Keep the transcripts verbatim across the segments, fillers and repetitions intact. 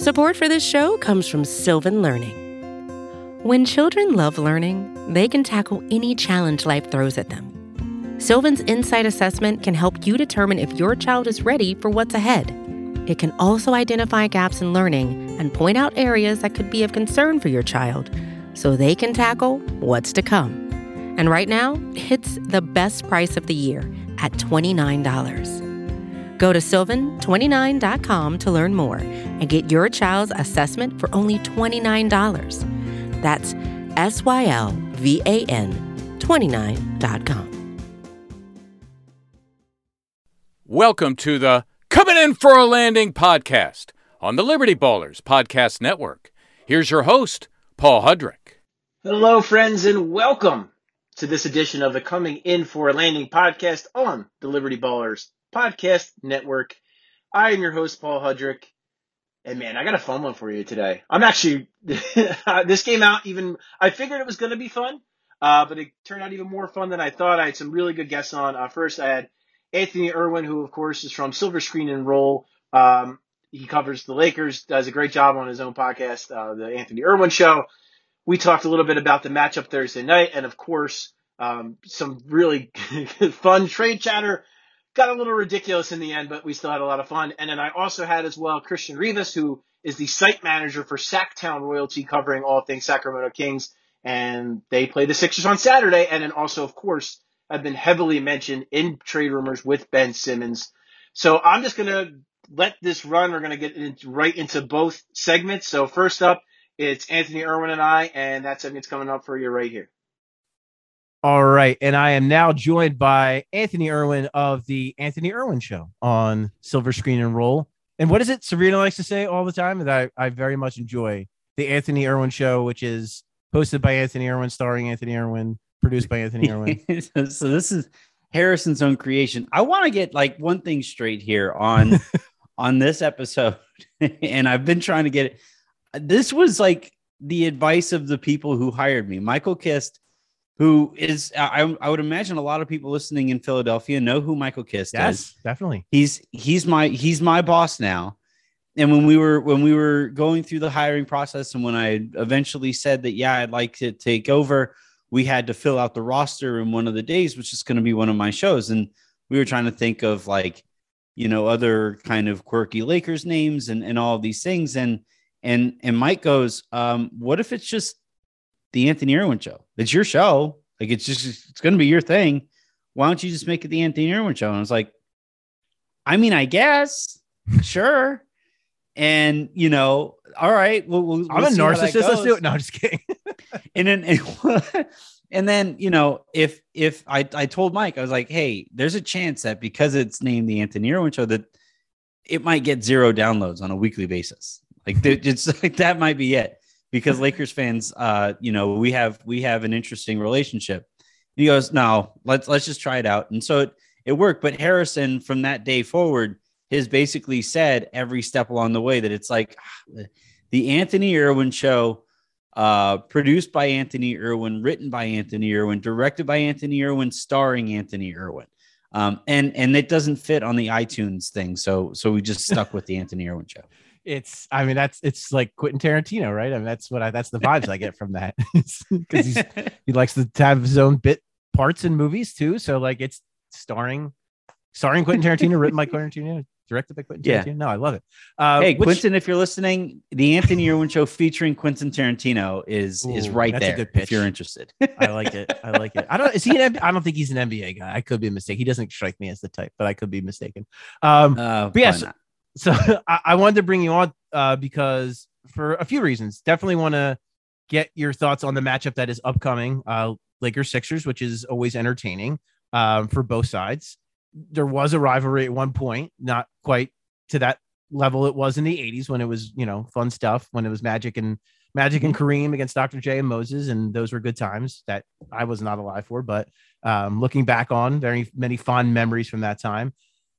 Support for this show comes from Sylvan Learning. When children love learning, they can tackle any challenge life throws at them. Sylvan's Insight Assessment can help you determine if your child is ready for what's ahead. It can also identify gaps in learning and point out areas that could be of concern for your child so they can tackle what's to come. And right now, it's the best price of the year at twenty-nine dollars. Go to sylvan twenty-nine dot com to learn more and get your child's assessment for only twenty-nine dollars. That's S Y L V A N twenty-nine dot com. Welcome to the Coming In for a Landing podcast on the Liberty Ballers Podcast Network. Here's your host, Paul Hudrick. Hello, friends, and welcome to this edition of the Coming In for a Landing podcast on the Liberty Ballers Podcast Network. I am your host, Paul Hudrick. And man, I got a fun one for you today. I'm actually, this came out even, I figured it was going to be fun, uh, but it turned out even more fun than I thought. I had some really good guests on. Uh, first, I had Anthony Irwin, who, of course, is from Silver Screen and Roll. Um, he covers the Lakers, does a great job on his own podcast, uh, The Anthony Irwin Show. We talked a little bit about the matchup Thursday night, and, of course, um, some really fun trade chatter. Got a little ridiculous in the end, but we still had a lot of fun. And then I also had as well Christian Rivas, who is the site manager for Sacktown Royalty, covering all things Sacramento Kings. And they play the Sixers on Saturday. And then also, of course, have been heavily mentioned in trade rumors with Ben Simmons. So I'm just going to let this run. We're going to get into, right into both segments. So first up, it's Anthony Irwin and I, and that segment's coming up for you right here. All right, and I am now joined by Anthony Irwin of the Anthony Irwin Show on Silver Screen and Roll. And what is it Serena likes to say all the time that I, I very much enjoy? The Anthony Irwin Show, which is hosted by Anthony Irwin, starring Anthony Irwin, produced by Anthony Irwin. So this is Harrison's own creation. I want to get like one thing straight here on on this episode, and I've been trying to get it. This was like the advice of the people who hired me. Michael Kist, who is, I, I would imagine a lot of people listening in Philadelphia know who Michael Kist yes, is. Yes, definitely. He's he's my he's my boss now. And when we were when we were going through the hiring process, and when I eventually said that yeah, I'd like to take over, we had to fill out the roster, and one of the days was just going to be one of my shows. And we were trying to think of like, you know, other kind of quirky Lakers names and, and all of these things. And and and Mike goes, um, what if it's just the Anthony Irwin Show? It's your show. Like, it's just, it's going to be your thing. Why don't you just make it the Anthony Irwin Show? And I was like, I mean, I guess, sure. And, you know, all right. Well, we'll I'm we'll a narcissist. Let's do it. No, I'm just kidding. and then, and, and then, you know, if, if I, I told Mike, I was like, hey, there's a chance that because it's named the Anthony Irwin Show, that it might get zero downloads on a weekly basis. Like, it's like, that might be it. Because Lakers fans, uh, you know, we have we have an interesting relationship. He goes, no, let's let's just try it out. And so it, it worked. But Harrison, from that day forward, has basically said every step along the way that it's like the Anthony Irwin Show, uh, produced by Anthony Irwin, written by Anthony Irwin, directed by Anthony Irwin, starring Anthony Irwin. Um, and and it doesn't fit on the iTunes thing. So so we just stuck with the Anthony Irwin Show. It's, I mean, that's, it's like Quentin Tarantino, right? I mean, that's what I, that's the vibes I get from that. Because he's, he likes to have his own bit parts in movies too. So like it's starring, starring Quentin Tarantino, written by Quentin Tarantino, directed by Quentin yeah. Tarantino. No, I love it. Uh, hey, which, Quentin, if you're listening, the Anthony Irwin Show featuring Quentin Tarantino is, ooh, is right that's a there. good pitch. If you're interested. I like it. I like it. I don't, is he an, I don't think he's an N B A guy. I could be mistaken. He doesn't strike me as the type, but I could be mistaken. Um, uh, but yes. Yeah, so, So I, I wanted to bring you on uh, because for a few reasons. Definitely want to get your thoughts on the matchup that is upcoming, uh, Lakers Sixers, which is always entertaining um, for both sides. There was a rivalry at one point, not quite to that level it was in the eighties when it was, you know, fun stuff, when it was Magic and Magic and Kareem against Doctor J and Moses. And those were good times that I was not alive for. But um, looking back on, very many fond memories from that time.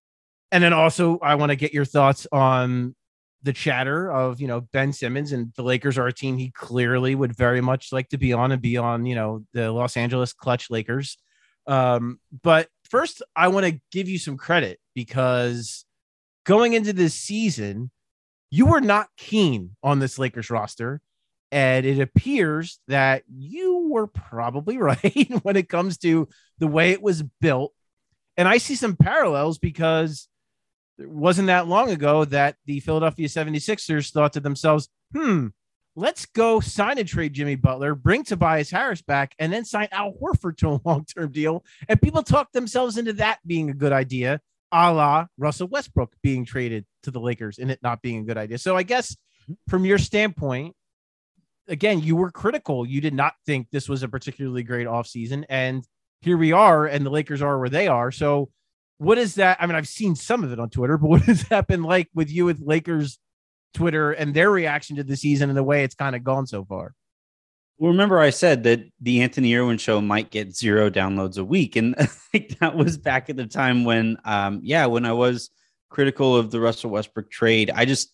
And then also I want to get your thoughts on the chatter of, you know, Ben Simmons, and the Lakers are a team he clearly would very much like to be on and be on, you know, the Los Angeles Clutch Lakers. Um, but first I want to give you some credit because going into this season, you were not keen on this Lakers roster. And it appears that you were probably right when it comes to the way it was built. And I see some parallels because it wasn't that long ago that the Philadelphia seventy-sixers thought to themselves, hmm, let's go sign and trade Jimmy Butler, bring Tobias Harris back, and then sign Al Horford to a long-term deal. And people talked themselves into that being a good idea, a la Russell Westbrook being traded to the Lakers and it not being a good idea. So I guess from your standpoint, again, you were critical. You did not think this was a particularly great offseason. And here we are, and the Lakers are where they are. So what is that? I mean, I've seen some of it on Twitter, but what has that been like with you with Lakers Twitter and their reaction to the season and the way it's kind of gone so far? Well, remember I said that the Anthony Irwin show might get zero downloads a week. And I think that was back at the time when, um, yeah, when I was critical of the Russell Westbrook trade. I just,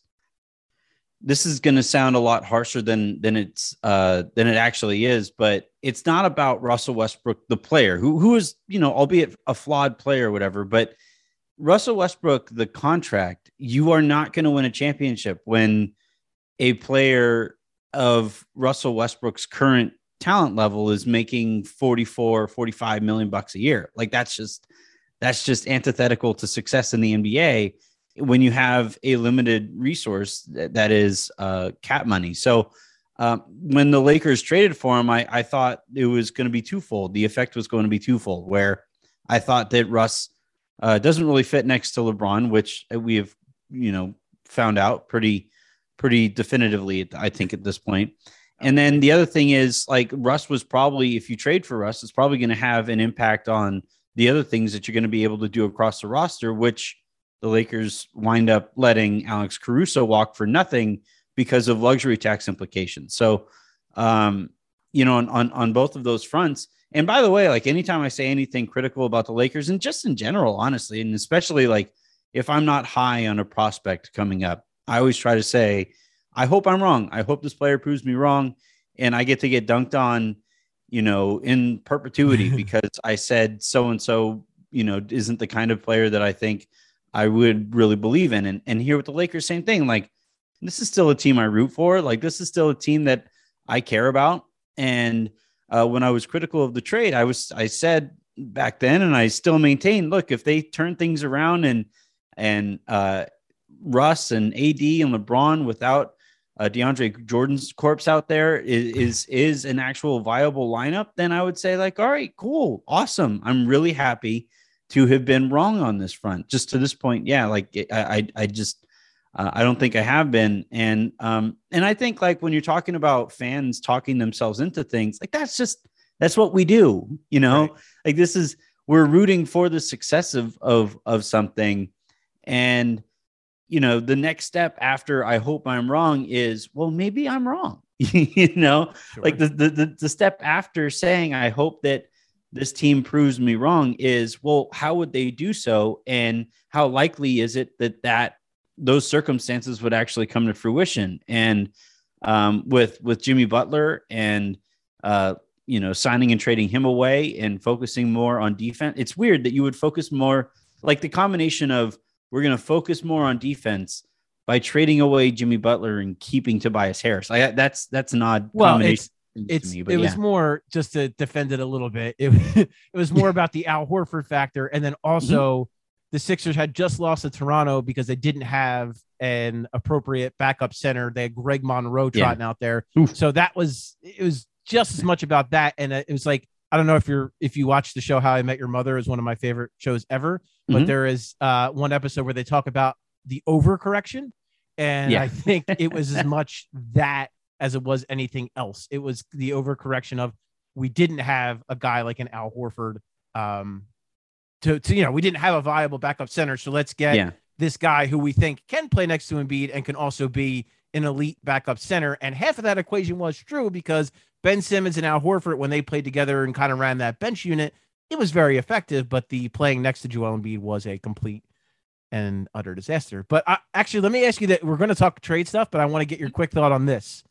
this is going to sound a lot harsher than, than it's, uh, than it actually is, but it's not about Russell Westbrook, the player who, who is, you know, albeit a flawed player or whatever, but Russell Westbrook, the contract, you are not going to win a championship when a player of Russell Westbrook's current talent level is making forty-four, forty-five million bucks a year. Like that's just, that's just antithetical to success in the N B A when you have a limited resource that, that is uh, cap money. So um, when the Lakers traded for him, I, I thought it was going to be twofold. The effect was going to be twofold, where I thought that Russ uh, doesn't really fit next to LeBron, which we have, you know, found out pretty, pretty definitively, I think, at this point. And then the other thing is, like, Russ was probably, if you trade for Russ, it's probably going to have an impact on the other things that you're going to be able to do across the roster, which the Lakers wind up letting Alex Caruso walk for nothing because of luxury tax implications. So, um, you know, on, on, on both of those fronts. And by the way, like, anytime I say anything critical about the Lakers, and just in general, honestly, and especially like if I'm not high on a prospect coming up, I always try to say, I hope I'm wrong. I hope this player proves me wrong. And I get to get dunked on, you know, in perpetuity because I said so-and-so, you know, isn't the kind of player that I think I would really believe in. And, and here with the Lakers, same thing. Like, this is still a team I root for. Like, this is still a team that I care about. And uh, when I was critical of the trade, I was, I said back then, and I still maintain, look, if they turn things around and, and uh, Russ and A D and LeBron without uh, DeAndre Jordan's corpse out there is, is, is an actual viable lineup, then I would say, like, all right, cool. Awesome. I'm really happy to have been wrong on this front. Just to this point. Yeah. Like I, I, I just, uh, I don't think I have been. And, um, and I think, like, when you're talking about fans talking themselves into things, like, that's just, that's what we do, you know, right. Like, this is, we're rooting for the success of, of, of something. And, you know, the next step after I hope I'm wrong is, well, maybe I'm wrong, you know, sure. Like the, the, the step after saying, I hope that this team proves me wrong is, well, how would they do so? And how likely is it that that those circumstances would actually come to fruition? And um, with, with Jimmy Butler and, uh, you know, signing and trading him away and focusing more on defense, it's weird that you would focus more, like the combination of, we're going to focus more on defense by trading away Jimmy Butler and keeping Tobias Harris. I, that's, that's an odd well, combination. It's, me, it yeah. was more, just to defend it a little bit, it, it was more about the Al Horford factor. And then also mm-hmm. the Sixers had just lost to Toronto because they didn't have an appropriate backup center. They had Greg Monroe trotting yeah. out there. Oof. So that was, it was just as much about that. And it was like, I don't know if you're, if you watch the show, How I Met Your Mother is one of my favorite shows ever, but mm-hmm. there is uh, one episode where they talk about the overcorrection. And yeah. I think it was as much that as it was anything else. It was the overcorrection of, we didn't have a guy like an Al Horford um, to, to, you know, we didn't have a viable backup center. So let's get yeah. this guy who we think can play next to Embiid and can also be an elite backup center. And half of that equation was true because Ben Simmons and Al Horford, when they played together and kind of ran that bench unit, it was very effective, but the playing next to Joel Embiid was a complete and utter disaster. But I, actually, let me ask you that. We're going to talk trade stuff, but I want to get your quick thought on this.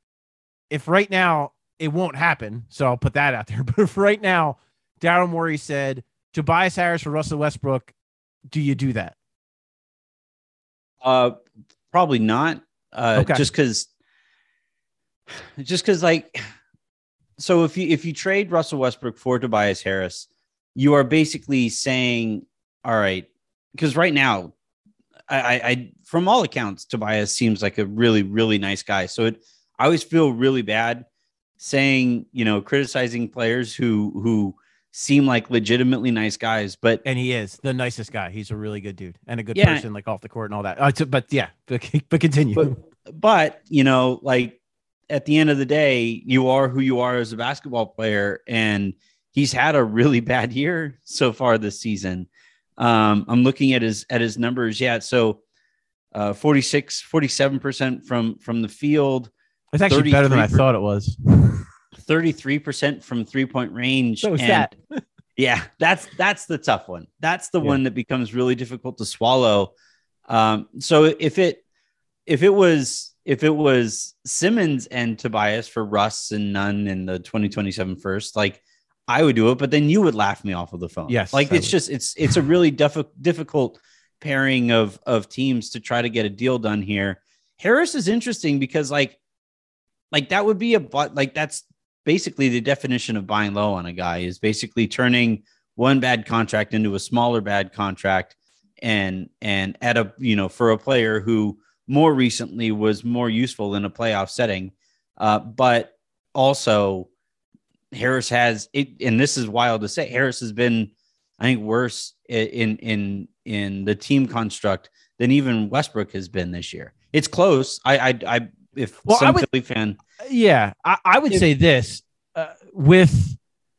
If right now it won't happen, so I'll put that out there. But if right now Daryl Morey said Tobias Harris for Russell Westbrook, do you do that? Uh, probably not. Uh, Okay. Just because, just because, like, so if you if you trade Russell Westbrook for Tobias Harris, you are basically saying, all right, because right now, I, I, I from all accounts, Tobias seems like a really, really nice guy. So it, I always feel really bad saying, you know, criticizing players who who seem like legitimately nice guys, but And he is the nicest guy. He's a really good dude and a good Yeah. person, like off the court and all that. Uh, t- but yeah, but, but continue. but but you know, like at the end of the day, you are who you are as a basketball player, and he's had a really bad year so far this season. Um, I'm looking at his at his numbers. Yeah, so uh, forty-six, forty-seven percent from from the field, It's actually better than I thirty-three per- thought it was. thirty-three percent from three-point range. So is and that. Yeah, that's that's the tough one. That's the Yeah. one that becomes really difficult to swallow. Um, so if it if it was if it was Simmons and Tobias for Russ and Nunn in the twenty twenty-seven first, like I would do it, but then you would laugh me off of the phone. Yes, like I it's would. just it's it's a really diff- difficult pairing of of teams to try to get a deal done here. Harris is interesting because like like that would be a but like that's basically the definition of buying low on a guy is basically turning one bad contract into a smaller bad contract and and at a you know for a player who more recently was more useful in a playoff setting, uh, but also Harris has it, and this is wild to say. Harris has been, I think, worse in in in the team construct than even Westbrook has been this year. It's close. I I, I if Well, some I would- Philly fan, Yeah, I, I would If- say this uh, with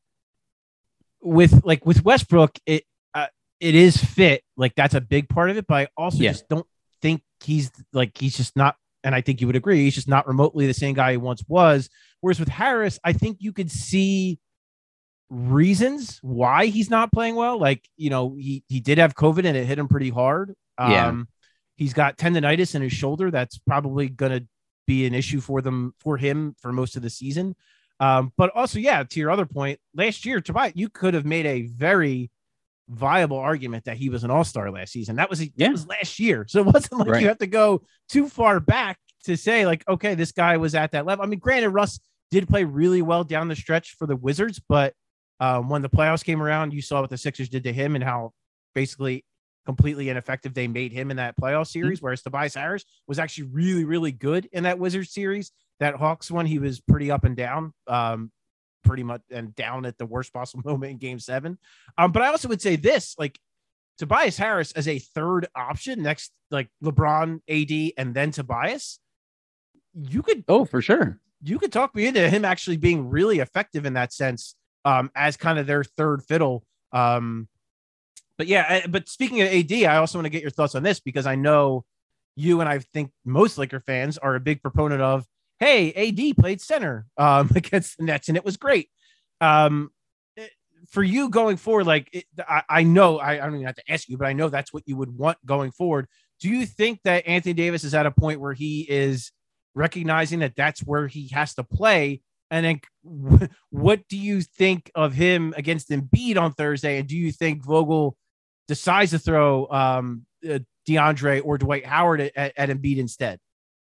with like with Westbrook, it uh, it is fit. Like that's a big part of it, but I also Yeah. just don't think he's like he's just not. And I think you would agree, he's just not remotely the same guy he once was. Whereas with Harris, I think you could see reasons why he's not playing well. Like, you know, he he did have COVID and it hit him pretty hard. Yeah. Um, he's got tendonitis in his shoulder. That's probably going to be an issue for them for him for most of the season. Um, but also, yeah, to your other point, last year, Tobias, you could have made a very viable argument that he was an all-star last season. That was, a, Yeah. that was last year. So it wasn't like Right. you have to go too far back to say like, okay, this guy was at that level. I mean, granted, Russ did play really well down the stretch for the Wizards, but um, when the playoffs came around, you saw what the Sixers did to him and how basically completely ineffective they made him in that playoff series, whereas Tobias Harris was actually really, really good in that Wizards series. That Hawks one, he was pretty up and down, um, pretty much, and down at the worst possible moment in game seven. Um, but I also would say this, like Tobias Harris as a third option next, like LeBron, A D, and then Tobias, you could oh for sure, you could talk me into him actually being really effective in that sense, um, as kind of their third fiddle. Um, but yeah, I- but speaking of A D, I also want to get your thoughts on this because I know you and I think most Laker fans are a big proponent of, hey, A D played center um, against the Nets and it was great. Um, it- for you going forward, like it, I, I know I, I don't even have to ask you, but I know that's what you would want going forward. Do you think that Anthony Davis is at a point where he is recognizing that that's where he has to play? And then what do you think of him against Embiid on Thursday? And do you think Vogel decides to throw um, uh, DeAndre or Dwight Howard at, at, at Embiid instead?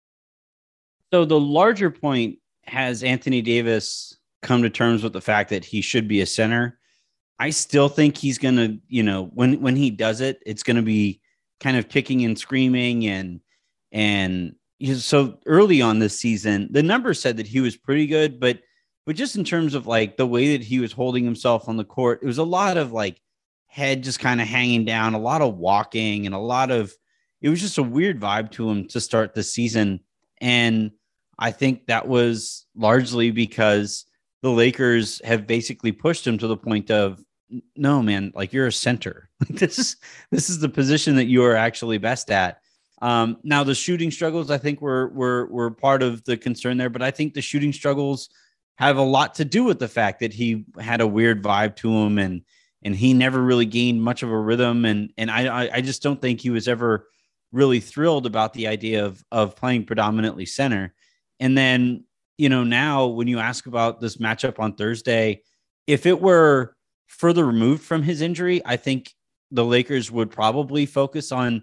So the larger point, has Anthony Davis come to terms with the fact that he should be a center? I still think he's going to, you know, when, when he does it, it's going to be kind of kicking and screaming. And, and you know, so early on this season, the numbers said that he was pretty good, but, but just in terms of like the way that he was holding himself on the court, it was a lot of like head just kind of hanging down, a lot of walking and a lot of, it was just a weird vibe to him to start the season. And I think that was largely because the Lakers have basically pushed him to the point of, no, man, like you're a center. this is, this is the position that you are actually best at. Um, now the shooting struggles, I think were, were, were part of the concern there, but I think the shooting struggles have a lot to do with the fact that he had a weird vibe to him and, and he never really gained much of a rhythm. And, and I, I just don't think he was ever really thrilled about the idea of, of playing predominantly center. And then, you know, now when you ask about this matchup on Thursday, if it were further removed from his injury, I think the Lakers would probably focus on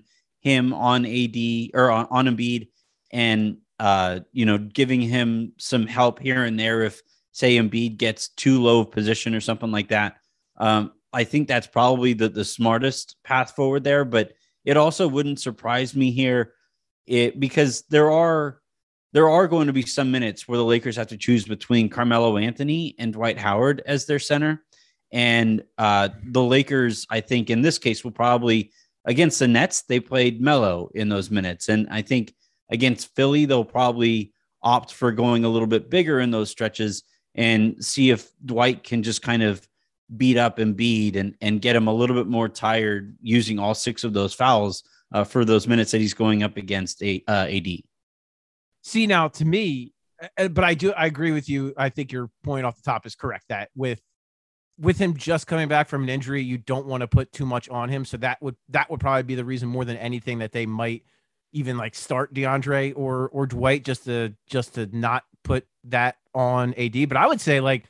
him on A D or on, on Embiid and, uh, you know, giving him some help here and there if, say, Embiid gets too low of position or something like that. Um, I think that's probably the, the smartest path forward there, but it also wouldn't surprise me here it, because there are there are going to be some minutes where the Lakers have to choose between Carmelo Anthony and Dwight Howard as their center. And uh, the Lakers, I think in this case, will probably, against the Nets, they played Melo in those minutes. And I think against Philly, they'll probably opt for going a little bit bigger in those stretches and see if Dwight can just kind of beat up Embiid and, and get him a little bit more tired using all six of those fouls uh, for those minutes that he's going up against a, uh, A D. See, now to me, but I do, I agree with you. I think your point off the top is correct that with, with him just coming back from an injury, you don't want to put too much on him. So that would, that would probably be the reason more than anything that they might even like start DeAndre or, or Dwight just to, just to not put that on A D. But I would say like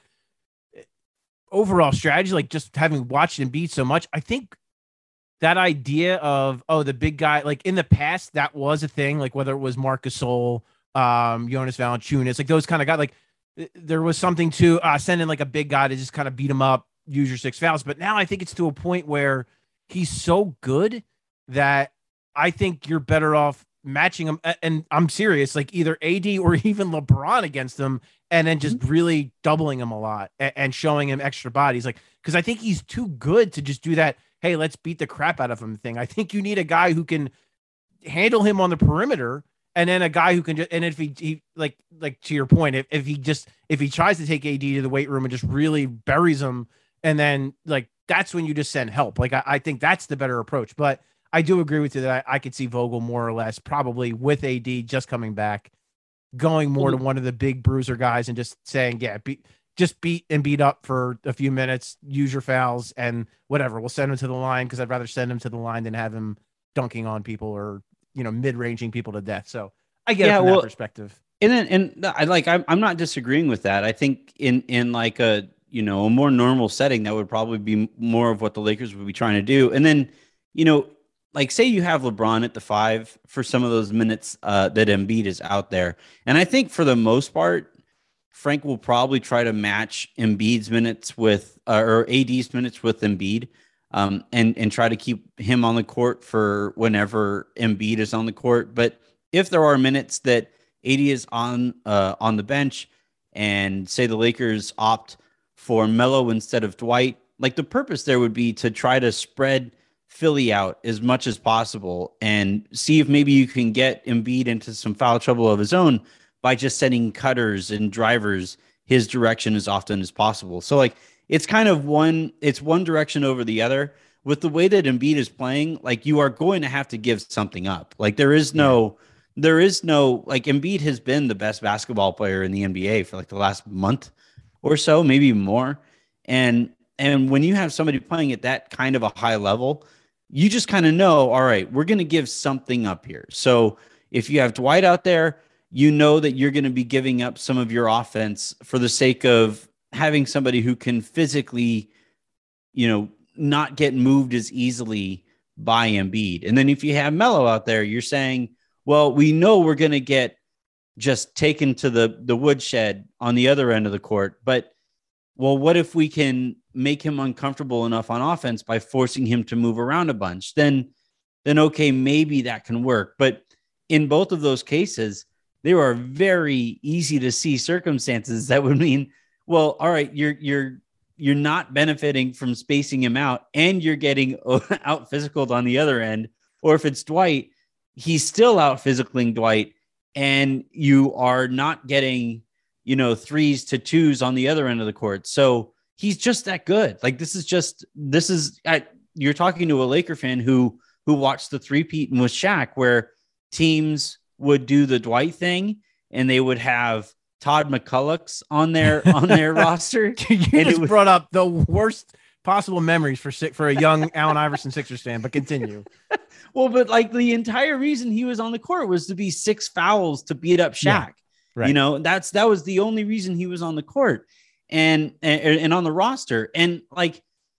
overall strategy, like just having watched Embiid so much, I think that idea of, oh, the big guy, like in the past, that was a thing, like whether it was Marc Gasol, um, Jonas Valanciunas, like those kind of guys, like there was something to uh, sending like a big guy to just kind of beat him up, use your six fouls. But now I think it's to a point where he's so good that I think you're better off matching him. And I'm serious, like either A D or even LeBron against him, and then just really doubling him a lot and, and showing him extra bodies. Like, because I think he's too good to just do that. Hey, let's beat the crap out of him thing. I think you need a guy who can handle him on the perimeter. And then a guy who can just, and if he, he like, like to your point, if, if he just, if he tries to take A D to the weight room and just really buries him, and then like, that's when you just send help. Like, I, I think that's the better approach, but I do agree with you that I, I could see Vogel more or less probably with A D just coming back, going more to one of the big bruiser guys and just saying, yeah, beat, just beat and beat up for a few minutes, use your fouls and whatever. We'll send him to the line because I'd rather send him to the line than have him dunking on people or, you know, mid-ranging people to death. So I get yeah, it from well, that perspective. And then, and I like, I'm, I'm not disagreeing with that. I think in, in like a, you know, a more normal setting, that would probably be more of what the Lakers would be trying to do. And then, you know, like say you have LeBron at the five for some of those minutes uh, that Embiid is out there. And I think for the most part, Frank will probably try to match Embiid's minutes with, uh, or A D's minutes with Embiid. Um, and, and try to keep him on the court for whenever Embiid is on the court. But if there are minutes that A D is on uh, on the bench and say the Lakers opt for Melo instead of Dwight, like the purpose there would be to try to spread Philly out as much as possible and see if maybe you can get Embiid into some foul trouble of his own by just sending cutters and drivers his direction as often as possible. So like, it's kind of one, it's one direction over the other. With the way that Embiid is playing, like you are going to have to give something up. Like there is no, yeah. there is no, like Embiid has been the best basketball player in the N B A for like the last month or so, maybe more. And, and when you have somebody playing at that kind of a high level, you just kind of know, all right, we're going to give something up here. So if you have Dwight out there, you know that you're going to be giving up some of your offense for the sake of having somebody who can physically, you know, not get moved as easily by Embiid. And then if you have Melo out there, you're saying, well, we know we're going to get just taken to the, the woodshed on the other end of the court. But, well, what if we can make him uncomfortable enough on offense by forcing him to move around a bunch? Then, then okay, maybe that can work. But in both of those cases, there are very easy to see circumstances that would mean, well, all right, you're you're you're not benefiting from spacing him out, and you're getting out physicaled on the other end. Or if it's Dwight, he's still out physicaling Dwight, and you are not getting, you know, threes to twos on the other end of the court. So he's just that good. Like this is just this is I, you're talking to a Laker fan who who watched the three-peat and with Shaq, where teams would do the Dwight thing and they would have Todd McCulloch's on their on their roster. You just was, brought up the worst possible memories for for a young Allen Iverson Sixers fan, but continue. Well, but like the entire reason he was on the court was to be six fouls to beat up Shaq. Yeah, right. You know, that's that was the only reason he was on the court and, and and on the roster. And like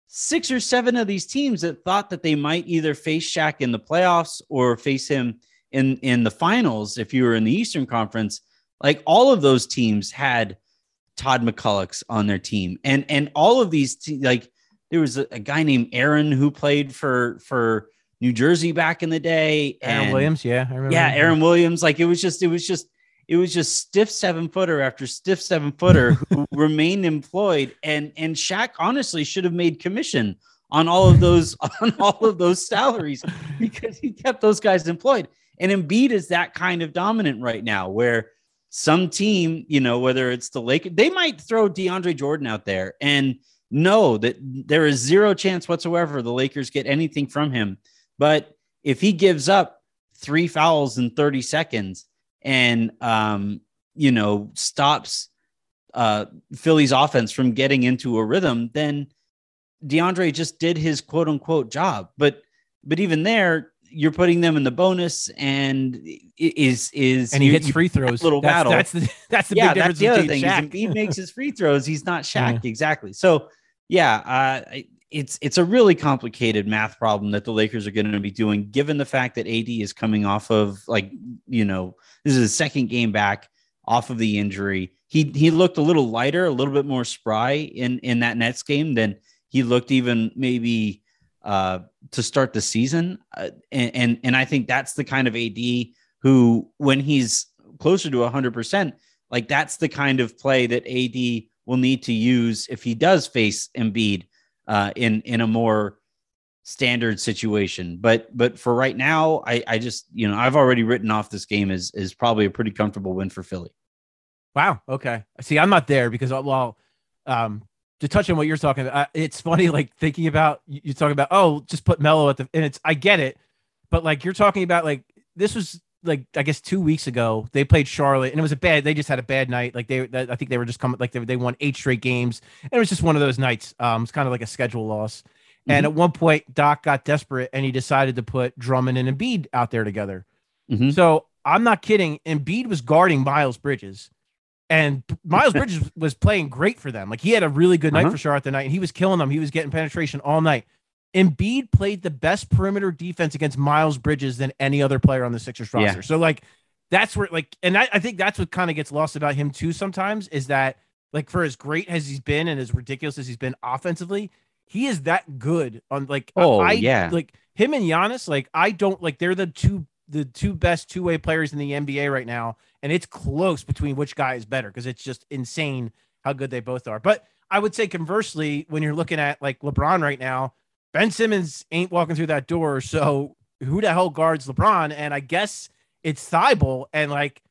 six or seven of these teams that thought that they might either face Shaq in the playoffs or face him in, in the finals. If you were in the Eastern Conference, like all of those teams had Todd McCullochs on their team. And, and all of these, te- like there was a, a guy named Aaron who played for, for New Jersey back in the day. Aaron and, Williams. Yeah. I remember yeah. him. Aaron Williams. Like it was just, it was just, it was just stiff seven footer after stiff seven footer who remained employed. And, and Shaq honestly should have made commission on all of those, on all of those salaries because he kept those guys employed. And Embiid is that kind of dominant right now where some team, you know, whether it's the Lakers, they might throw DeAndre Jordan out there and know that there is zero chance whatsoever the Lakers get anything from him. But if he gives up three fouls in thirty seconds, and, um, you know, stops uh, Philly's offense from getting into a rhythm, then DeAndre just did his quote unquote job. But, but even there, you're putting them in the bonus and is, is, and he you, hits free throws. Little that's, battle. That's the, that's the yeah, big that's difference the other between thing. Shaq. Is Embiid makes his free throws. He's not Shaq. Yeah. Exactly. So yeah, uh, it's, it's a really complicated math problem that the Lakers are going to be doing, given the fact that A D is coming off of like, you know, this is his second game back off of the injury. He he looked a little lighter, a little bit more spry in, in that Nets game than he looked even maybe uh, to start the season. Uh, and, and and I think that's the kind of A D who, when he's closer to one hundred percent, like that's the kind of play that A D will need to use if he does face Embiid uh, in, in a more standard situation. But but for right now, I, I just, you know, I've already written off this game as is probably a pretty comfortable win for Philly. Wow. Okay. See, I'm not there because, well, um, to touch on what you're talking about, uh, it's funny, like thinking about, you're talking about, oh, just put Melo at the, and it's, I get it. But like, you're talking about like, this was like, I guess two weeks ago, they played Charlotte and it was a bad, they just had a bad night. Like they, I think they were just coming, like they, they won eight straight games. And it was just one of those nights. Um, it's kind of like a schedule loss. Mm-hmm. And at one point, Doc got desperate and he decided to put Drummond and Embiid out there together. Mm-hmm. So I'm not kidding. Embiid was guarding Miles Bridges. And Miles Bridges was playing great for them. Like he had a really good night uh-huh. for Charlotte tonight, and he was killing them. He was getting penetration all night. Embiid played the best perimeter defense against Miles Bridges than any other player on the Sixers roster. Yeah. So like that's where like, and I, I think that's what kind of gets lost about him too sometimes is that like for as great as he's been and as ridiculous as he's been offensively, he is that good on like oh I, yeah like him and Giannis. Like I don't like they're the two the two best two way players in the N B A right now. And it's close between which guy is better because it's just insane how good they both are. But I would say conversely, when you're looking at like LeBron right now, Ben Simmons ain't walking through that door. So who the hell guards LeBron? And I guess it's Thibault. And like,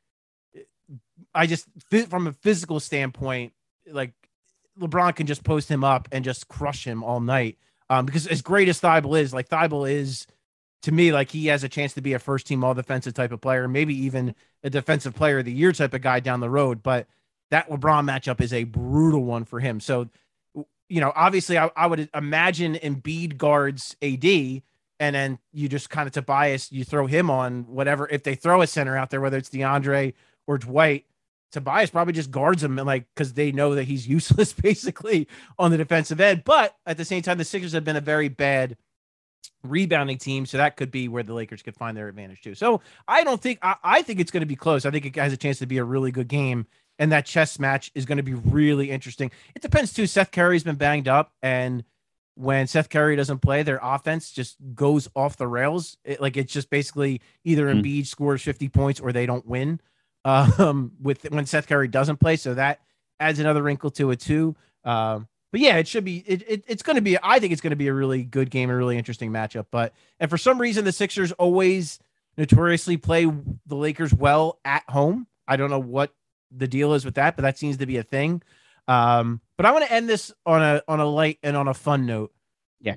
I just from a physical standpoint, like LeBron can just post him up and just crush him all night. Um, because as great as Thibault is, like Thibault is, to me, like he has a chance to be a first team all defensive type of player, maybe even a defensive player of the year type of guy down the road. But that LeBron matchup is a brutal one for him. So, you know, obviously I, I would imagine Embiid guards A D and then you just kind of Tobias, you throw him on whatever. If they throw a center out there, whether it's DeAndre or Dwight, Tobias probably just guards him and like, cause they know that he's useless basically on the defensive end. But at the same time, the Sixers have been a very bad rebounding team, so that could be where the Lakers could find their advantage too. So I don't think I, I think it's going to be close. I think it has a chance to be a really good game, and that chess match is going to be really interesting. It depends too. Seth Curry's been banged up, and when Seth Curry doesn't play, their offense just goes off the rails. It, like it's just basically either mm. Embiid scores fifty points or they don't win. Um, with when Seth Curry doesn't play, so that adds another wrinkle to it too. Um. But yeah, it should be, it, it it's going to be, I think it's going to be a really good game, a really interesting matchup. But, and for some reason, the Sixers always notoriously play the Lakers well at home. I don't know what the deal is with that, but that seems to be a thing. Um, but I want to end this on a, on a light and on a fun note. Yeah.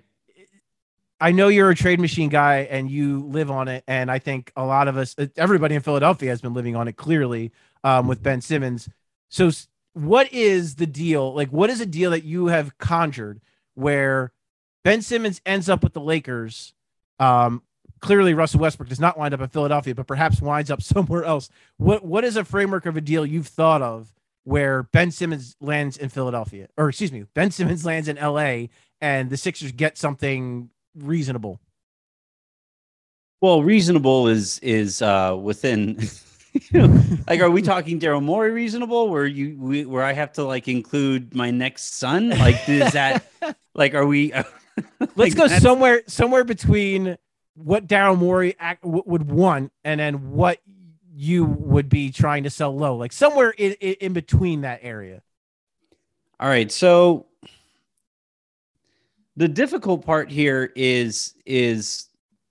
I know you're a trade machine guy and you live on it. And I think a lot of us, everybody in Philadelphia has been living on it clearly um, with Ben Simmons. So what is the deal? Like, what is a deal that you have conjured where Ben Simmons ends up with the Lakers? Um, clearly, Russell Westbrook does not wind up in Philadelphia, but perhaps winds up somewhere else. What What is a framework of a deal you've thought of where Ben Simmons lands in Philadelphia? Or excuse me, Ben Simmons lands in L A and the Sixers get something reasonable? Well, reasonable is is uh, within. You know, like, are we talking Daryl Morey reasonable? Where you we, where I have to like include my next son? Like, is that like, are we? like, Let's go that's- somewhere somewhere between what Daryl Morey act, w- would want and then what you would be trying to sell low, like somewhere in, in, in between that area. All right, so the difficult part here is is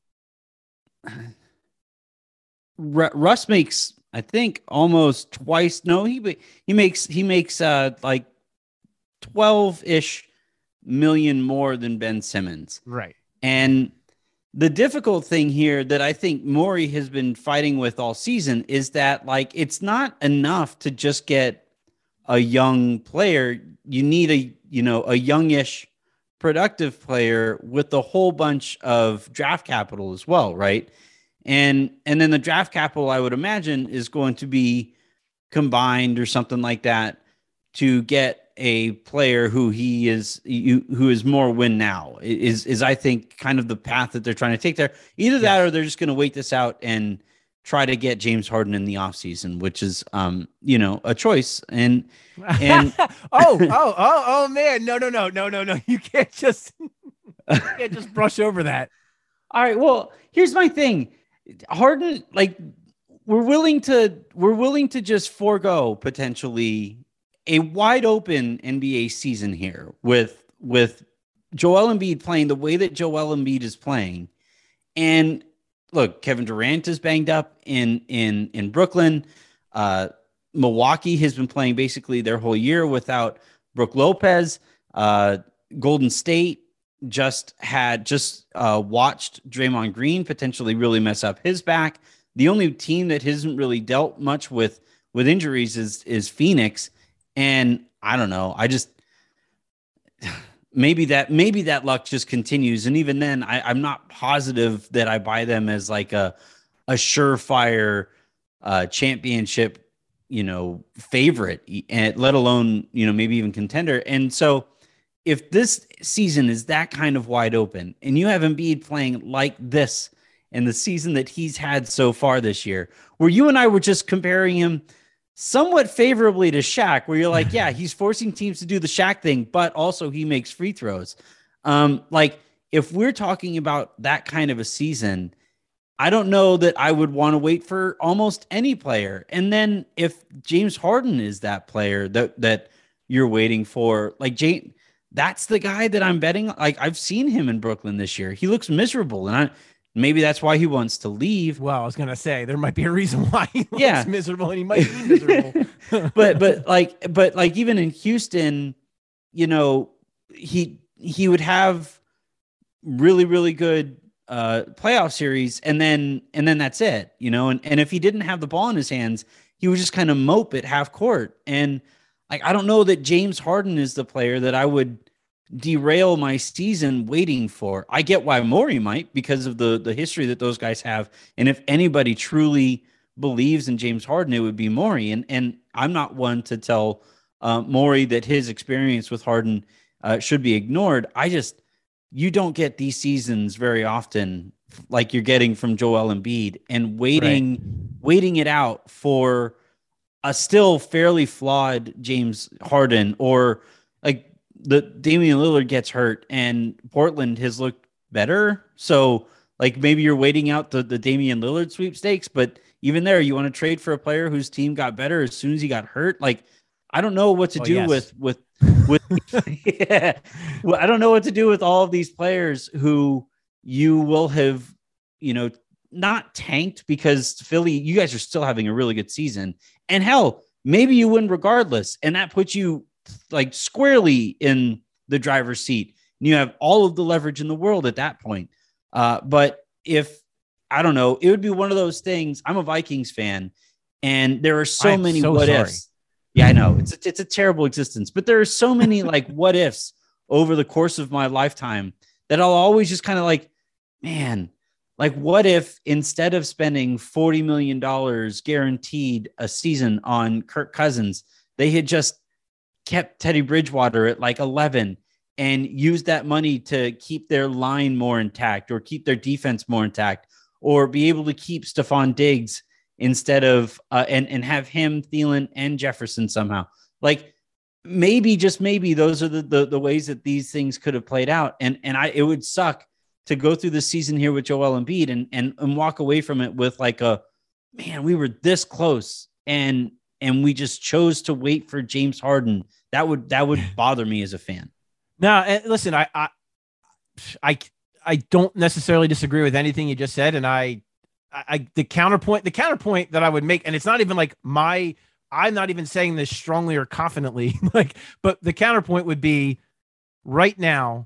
Russ makes, I think, almost twice. No, he he makes he makes uh like twelve ish million more than Ben Simmons, right? And the difficult thing here that I think Morey has been fighting with all season is that, like, it's not enough to just get a young player. You need a you know a youngish, productive player with a whole bunch of draft capital as well, right? And and then the draft capital, I would imagine, is going to be combined or something like that to get a player who he is who is more win now is is I think kind of the path that they're trying to take there. Either that yes. or they're just going to wait this out and try to get James Harden in the offseason, which is um you know a choice. And and oh oh oh oh man, no no no no no no you can't just you can't just brush over that. All right, well, here's my thing. Harden, like, we're willing to we're willing to just forego potentially a wide open N B A season here with with Joel Embiid playing the way that Joel Embiid is playing. And look, Kevin Durant is banged up in in in Brooklyn. Uh, Milwaukee has been playing basically their whole year without Brook Lopez. Uh, Golden State just had just uh, watched Draymond Green potentially really mess up his back. The only team that hasn't really dealt much with with injuries is is Phoenix. And I don't know. I just maybe that maybe that luck just continues. And even then, I, I'm not positive that I buy them as like a a surefire uh, championship, you know, favorite, and let alone, you know, maybe even contender. And so if this season is that kind of wide open and you have Embiid playing like this in the season that he's had so far this year, where you and I were just comparing him somewhat favorably to Shaq, where you're like, yeah, he's forcing teams to do the Shaq thing, but also he makes free throws. Um, like, if we're talking about that kind of a season, I don't know that I would want to wait for almost any player. And then if James Harden is that player that that you're waiting for, like James, that's the guy that I'm betting. Like, I've seen him in Brooklyn this year. He looks miserable, and I maybe that's why he wants to leave. Well, I was gonna say there might be a reason why he looks yeah. miserable, and he might be miserable. but but like but like even in Houston, you know, he he would have really really good uh, playoff series, and then and then that's it, you know. And and if he didn't have the ball in his hands, he would just kind of mope at half court. And like, I don't know that James Harden is the player that I would derail my season waiting for. I get why Morey might, because of the the history that those guys have. And if anybody truly believes in James Harden, it would be Morey. And and I'm not one to tell uh, Morey that his experience with Harden uh, should be ignored. I just, you don't get these seasons very often, like you're getting from Joel Embiid, and waiting, right. waiting it out for a still fairly flawed James Harden, or like the Damian Lillard gets hurt and Portland has looked better. So like maybe you're waiting out the, the Damian Lillard sweepstakes, but even there, you want to trade for a player whose team got better as soon as he got hurt. Like, I don't know what to oh, do yes. with, with, with, yeah. Well, I don't know what to do with all of these players who you will have, you know, not tanked, because Philly, you guys are still having a really good season, and hell, maybe you win regardless. And that puts you like squarely in the driver's seat. And you have all of the leverage in the world at that point. Uh, but if, I don't know, it would be one of those things. I'm a Vikings fan, and there are so many so what sorry. ifs. Yeah, I know it's a, it's a terrible existence, but there are so many like what ifs over the course of my lifetime that I'll always just kind of like, man, like, what if instead of spending forty million dollars guaranteed a season on Kirk Cousins, they had just kept Teddy Bridgewater at like eleven and use that money to keep their line more intact or keep their defense more intact or be able to keep Stephon Diggs instead of uh, and, and have him, Thielen, and Jefferson somehow. Like maybe, just maybe those are the, the, the ways that these things could have played out. And, and I, it would suck to go through the season here with Joel Embiid and, and, and walk away from it with like a, man, we were this close and, and we just chose to wait for James Harden. That would, that would bother me as a fan. No, and listen, I, I, I, I don't necessarily disagree with anything you just said. And I, I, the counterpoint, the counterpoint that I would make, and it's not even like my, I'm not even saying this strongly or confidently, like, but the counterpoint would be right now,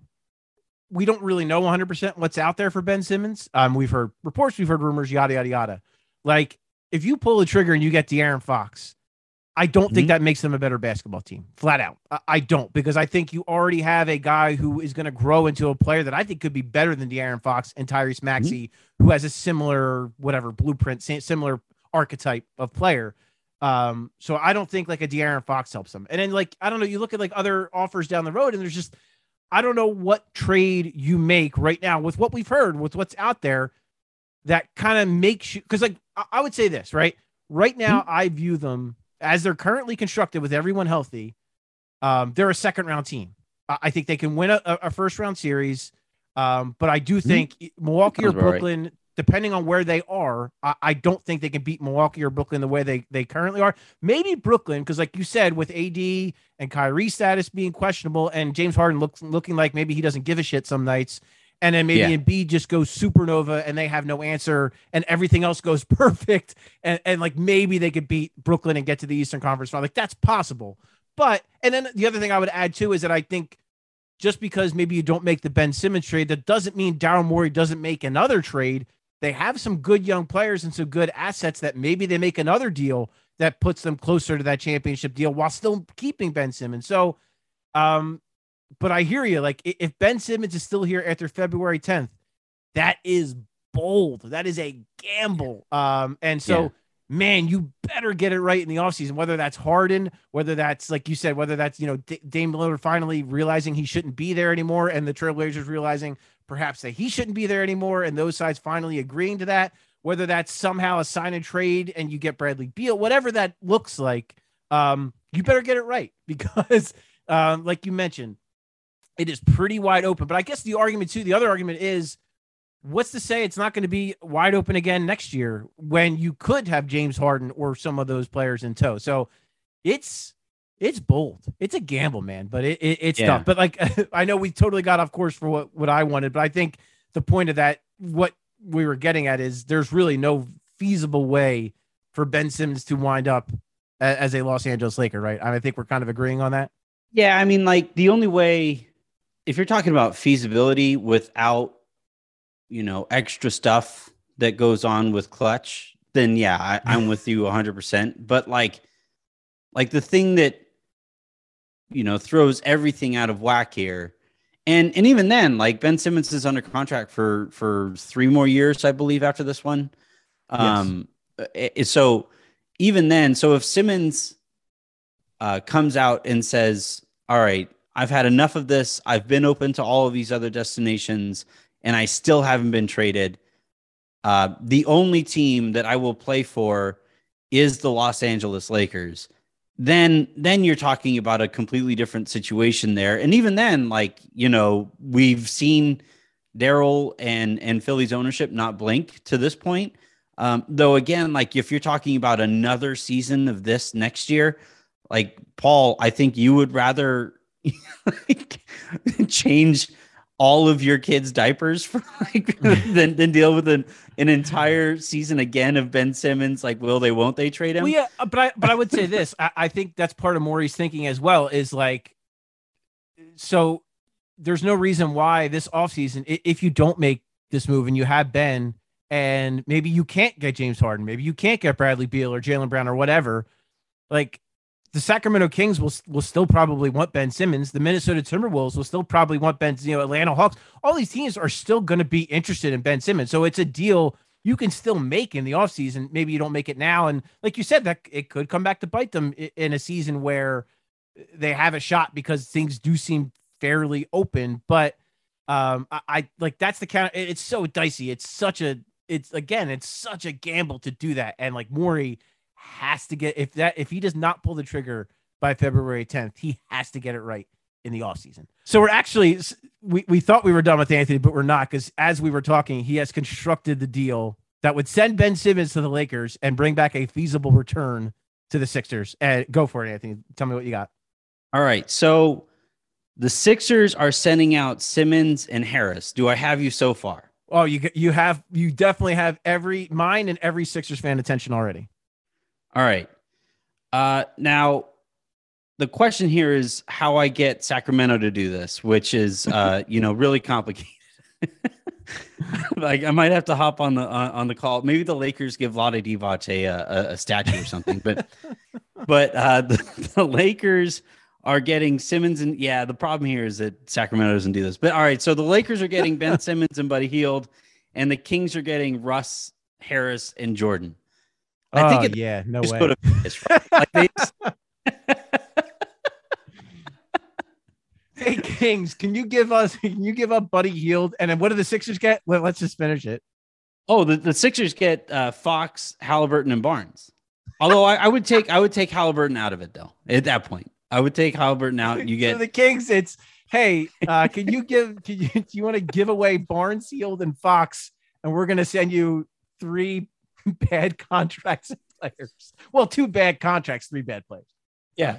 we don't really know one hundred percent what's out there for Ben Simmons. Um, we've heard reports, we've heard rumors, yada, yada, yada. Like if you pull the trigger and you get De'Aaron Fox, I don't mm-hmm. think that makes them a better basketball team, flat out. I, I don't, because I think you already have a guy who is going to grow into a player that I think could be better than De'Aaron Fox and Tyrese Maxey, mm-hmm. who has a similar, whatever, blueprint, similar archetype of player. Um, so I don't think like a De'Aaron Fox helps them. And then like, I don't know, you look at like other offers down the road and there's just, I don't know what trade you make right now with what we've heard, with what's out there that kind of makes you, because like, I, I would say this, right? Right now, mm-hmm. I view them as they're currently constructed with everyone healthy. Um, they're a second round team. I, I think they can win a, a first round series. Um, but I do think mm-hmm. Milwaukee Sounds or Brooklyn, right. depending on where they are, I, I don't think they can beat Milwaukee or Brooklyn the way they, they currently are. Maybe Brooklyn, because like you said, with A D and Kyrie status being questionable and James Harden looks looking like maybe he doesn't give a shit some nights. And then maybe yeah. Embiid just goes supernova and they have no answer and everything else goes perfect. And, and like maybe they could beat Brooklyn and get to the Eastern Conference final. Like that's possible. But, and then the other thing I would add too is that I think just because maybe you don't make the Ben Simmons trade, that doesn't mean Daryl Morey doesn't make another trade. They have some good young players and some good assets that maybe they make another deal that puts them closer to that championship deal while still keeping Ben Simmons. So, um, but I hear you. Like if Ben Simmons is still here after February tenth, that is bold. That is a gamble. Um, and so, yeah. man, you better get it right in the offseason, whether that's Harden, whether that's, like you said, whether that's, you know, D- Dame Lillard finally realizing he shouldn't be there anymore and the Trailblazers realizing perhaps that he shouldn't be there anymore and those sides finally agreeing to that, whether that's somehow a sign and trade and you get Bradley Beal, whatever that looks like, um, you better get it right because, um, like you mentioned, it is pretty wide open. But I guess the argument too, the other argument is, what's to say it's not going to be wide open again next year when you could have James Harden or some of those players in tow? So it's it's bold. It's a gamble, man, but it, it it's yeah. tough. But like I know we totally got off course for what, what I wanted, but I think the point of that, what we were getting at is there's really no feasible way for Ben Simmons to wind up as, as a Los Angeles Laker, right? I think we're kind of agreeing on that. Yeah, I mean, like the only way, if you're talking about feasibility without, you know, extra stuff that goes on with Clutch, then yeah, I, I'm with you one hundred percent. But like, like the thing that, you know, throws everything out of whack here, and and even then, like Ben Simmons is under contract for for three more years, I believe, after this one. Um, yes. So even then, so if Simmons uh, comes out and says, "All right, I've had enough of this. I've been open to all of these other destinations, and I still haven't been traded. Uh, the only team that I will play for is the Los Angeles Lakers." Then, then you're talking about a completely different situation there. And even then, like, you know, we've seen Daryl and, and Philly's ownership not blink to this point. Um, though, again, like if you're talking about another season of this next year, like Paul, I think you would rather like, change all of your kids' diapers for like than, than deal with an, an entire season again of Ben Simmons. Like, will they, won't they trade him? Well, yeah, but I, but I would say this, I, I think that's part of Morey's thinking as well is like, so there's no reason why this offseason, if you don't make this move and you have Ben and maybe you can't get James Harden, maybe you can't get Bradley Beal or Jaylen Brown or whatever, like, the Sacramento Kings will will still probably want Ben Simmons. The Minnesota Timberwolves will still probably want Ben, you know, Atlanta Hawks. All these teams are still going to be interested in Ben Simmons. So it's a deal you can still make in the offseason. Maybe you don't make it now. And like you said, that it could come back to bite them in a season where they have a shot because things do seem fairly open, but um, I, I like that's the kind of, it's so dicey. It's such a, it's again, it's such a gamble to do that. And like Morey has to get, if that, if he does not pull the trigger by February tenth, he has to get it right in the offseason. So we're actually, we, we thought we were done with Anthony, but we're not, because as we were talking, he has constructed the deal that would send Ben Simmons to the Lakers and bring back a feasible return to the Sixers. And go for it, Anthony. Tell me what you got. All right. So the Sixers are sending out Simmons and Harris. Do I have you so far? Oh, you you have, you definitely have every, mine and every Sixers fan attention already. All right. Uh, now, the question here is how I get Sacramento to do this, which is, uh, you know, really complicated. Like I might have to hop on the uh, on the call. Maybe the Lakers give Vlade Divac a, a a statue or something. But but uh, the, the Lakers are getting Simmons, and yeah, the problem here is that Sacramento doesn't do this. But all right, so the Lakers are getting Ben Simmons and Buddy Hield, and the Kings are getting Russ, Harris, and Jordan. I oh, think it, yeah, no just way. Go to Vegas, right? Like they just, Hey Kings, can you give us? Can you give up Buddy Hield? And then what do the Sixers get? Let, let's just finish it. oh, the, the Sixers get uh, Fox, Halliburton, and Barnes. Although I, I would take I would take Halliburton out of it though. At that point, I would take Halliburton out. You So get the Kings. It's hey, uh, can you give? Can you? Do you want to give away Barnes, Hield, and Fox? And we're gonna send you three bad contracts and players. Well, two bad contracts, three bad players. yeah.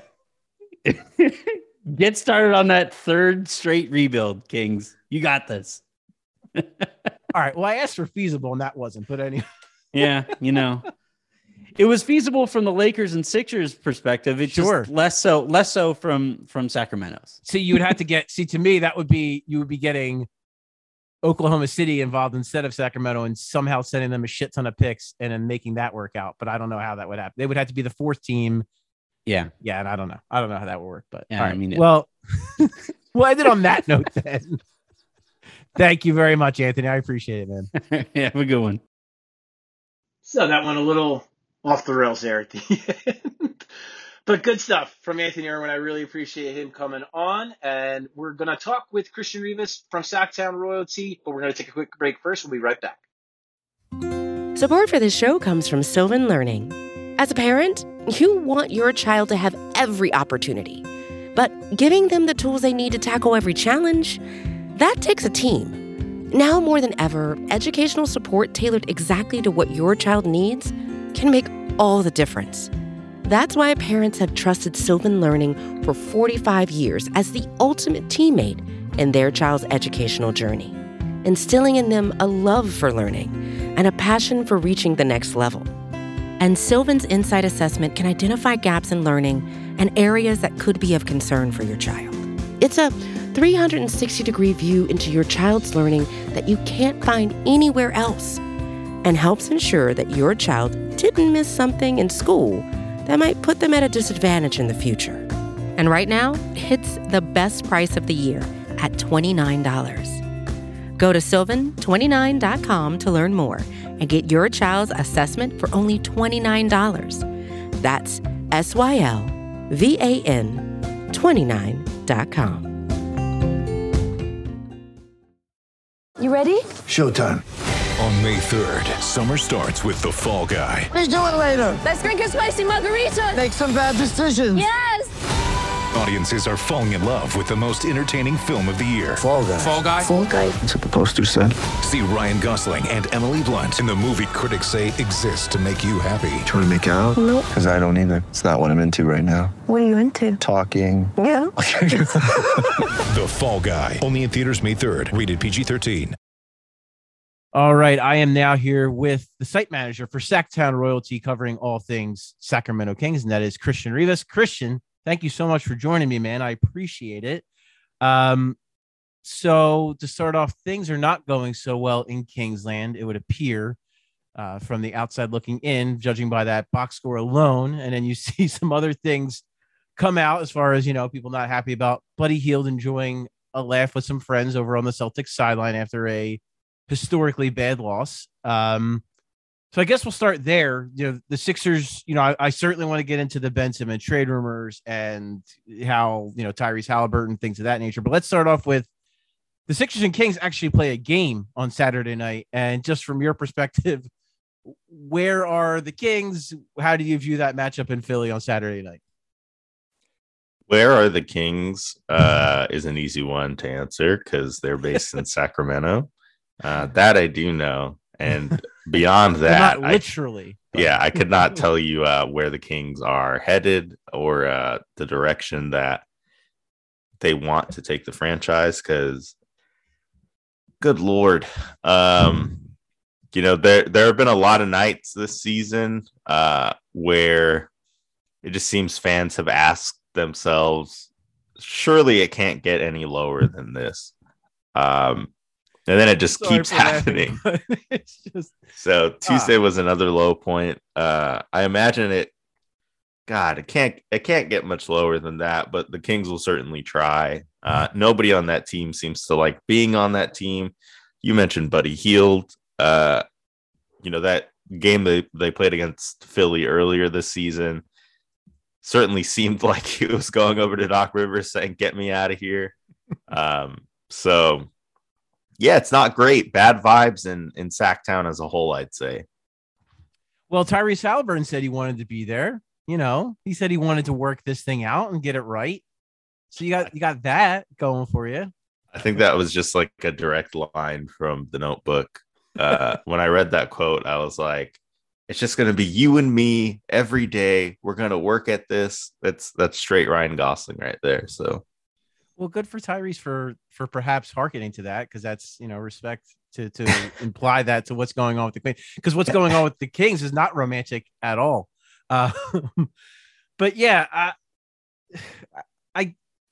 Get started on that third straight rebuild, Kings. You got this. All right. Well, I asked for feasible, and that wasn't. But anyway. Yeah, you know, it was feasible from the Lakers and Sixers perspective. It's Sure. just less so, less so from from Sacramento's. See, you would have to get. See, to me, that would be you would be getting Oklahoma City involved instead of Sacramento, and somehow sending them a shit ton of picks and then making that work out. But I don't know how that would happen. They would have to be the fourth team. Yeah, Yeah, and I don't know. I don't know how that would work. But Yeah, all I right. mean, it- well, we'll end it on that note then. Thank you very much, Anthony. I appreciate it, man. yeah, have a good one. So that went a little off the rails there at the end. But good stuff from Anthony Irwin. I really appreciate him coming on. And we're going to talk with Christian Rivas from Sacktown Royalty, but we're going to take a quick break first. We'll be right back. Support for this show comes from Sylvan Learning. As a parent, you want your child to have every opportunity, but giving them the tools they need to tackle every challenge, that takes a team. Now more than ever, educational support tailored exactly to what your child needs can make all the difference. That's why parents have trusted Sylvan Learning for forty-five years as the ultimate teammate in their child's educational journey, instilling in them a love for learning and a passion for reaching the next level. And Sylvan's Insight Assessment can identify gaps in learning and areas that could be of concern for your child. It's a three hundred sixty degree view into your child's learning that you can't find anywhere else, and helps ensure that your child didn't miss something in school that might put them at a disadvantage in the future. And right now, it's the best price of the year at twenty-nine dollars. Go to sylvan twenty-nine dot com to learn more and get your child's assessment for only twenty-nine dollars. That's S Y L V A N twenty-nine dot com. You ready? Showtime. On May third, summer starts with The Fall Guy. Let's do it later. Let's drink a spicy margarita. Make some bad decisions. Yes. Audiences are falling in love with the most entertaining film of the year. Fall guy. Fall Guy. Fall guy. That's what the poster said. See Ryan Gosling and Emily Blunt in the movie critics say exists to make you happy. Trying to make it out? Nope. Because I don't either. It's not what I'm into right now. What are you into? Talking. Yeah. The Fall Guy. Only in theaters May third. Rated P G thirteen. All right. I am now here with the site manager for Sacktown Royalty, covering all things Sacramento Kings, and that is Christian Rivas. Christian, thank you so much for joining me, man. I appreciate it. Um, so to start off, things are not going so well in Kingsland, it would appear, uh, from the outside looking in, judging by that box score alone. And then you see some other things come out as far as, you know, people not happy about Buddy Hield enjoying a laugh with some friends over on the Celtics sideline after a historically bad loss. Um, So I guess we'll start there. You know, the Sixers, you know, I, I certainly want to get into the Ben Simmons trade rumors and how, you know, Tyrese Halliburton, things of that nature. But let's start off with the Sixers and Kings actually play a game on Saturday night. And just from your perspective, where are the Kings? How do you view that matchup in Philly on Saturday night? Where are the Kings uh, is an easy one to answer because they're based in Sacramento. Uh, that I do know. And beyond that, not literally. I, yeah, I could not tell you uh, where the Kings are headed or uh, the direction that they want to take the franchise because, good Lord, um, you know, there, there have been a lot of nights this season uh, where it just seems fans have asked themselves, surely it can't get any lower than this. Um, and then it just Sorry keeps happening. Laughing, it's just, so Tuesday ah. was another low point. Uh, I imagine it, God, it can't, it can't get much lower than that, but the Kings will certainly try. Uh, nobody on that team seems to like being on that team. You mentioned Buddy Hield. Uh, you know, that game they, they played against Philly earlier this season certainly seemed like he was going over to Doc Rivers saying, get me out of here. Um, so, yeah, it's not great. Bad vibes in, in Sacktown as a whole, I'd say. Well, Tyrese Halliburton said he wanted to be there. You know, he said he wanted to work this thing out and get it right. So you got you got that going for you. I think that was just like a direct line from The Notebook. Uh, when I read that quote, I was like, it's just going to be you and me every day. We're going to work at this. That's that's straight Ryan Gosling right there. So, well, good for Tyrese for for perhaps hearkening to that because that's, you know, respect to to imply that to what's going on with the Kings because what's going on with the Kings is not romantic at all. Uh, but yeah, I, I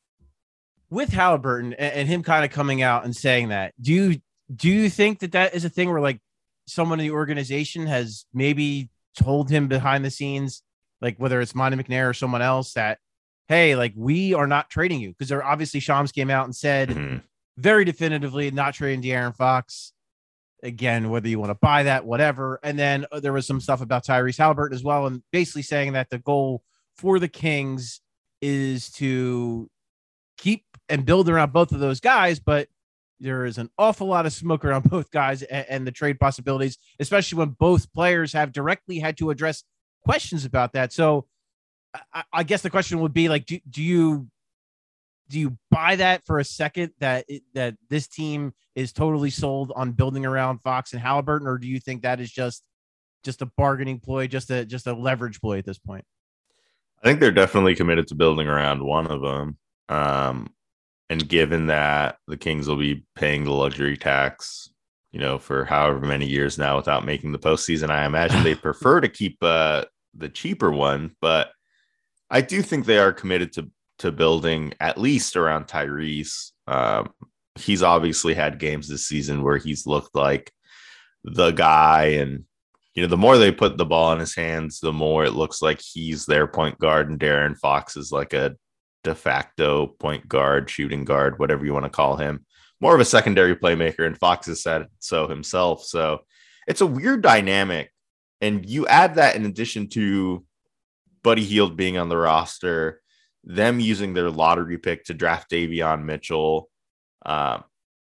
with Halliburton and, and him kind of coming out and saying that, do you do you think that that is a thing where like someone in the organization has maybe told him behind the scenes, like whether it's Monty McNair or someone else, that, hey, like we are not trading you? Because there obviously Shams came out and said mm-hmm. very definitively not trading De'Aaron Fox. Again, whether you want to buy that, whatever. And then uh, there was some stuff about Tyrese Halliburton as well, and basically saying that the goal for the Kings is to keep and build around both of those guys, but there is an awful lot of smoke around both guys and, and the trade possibilities, especially when both players have directly had to address questions about that. So I, I guess the question would be like, do, do you do you buy that for a second that it, that this team is totally sold on building around Fox and Halliburton, or do you think that is just just a bargaining ploy, just a just a leverage ploy at this point? I think they're definitely committed to building around one of them. Um, and given that the Kings will be paying the luxury tax, you know, for however many years now without making the postseason, I imagine they prefer to keep uh, the cheaper one. But I do think they are committed to to building at least around Tyrese. Um, he's obviously had games this season where he's looked like the guy, and you know, the more they put the ball in his hands, the more it looks like he's their point guard, and De'Aaron Fox is like a de facto point guard, shooting guard, whatever you want to call him, more of a secondary playmaker, and Fox has said so himself. So it's a weird dynamic, and you add that in addition to Buddy Hield being on the roster, them using their lottery pick to draft Davion Mitchell. Um,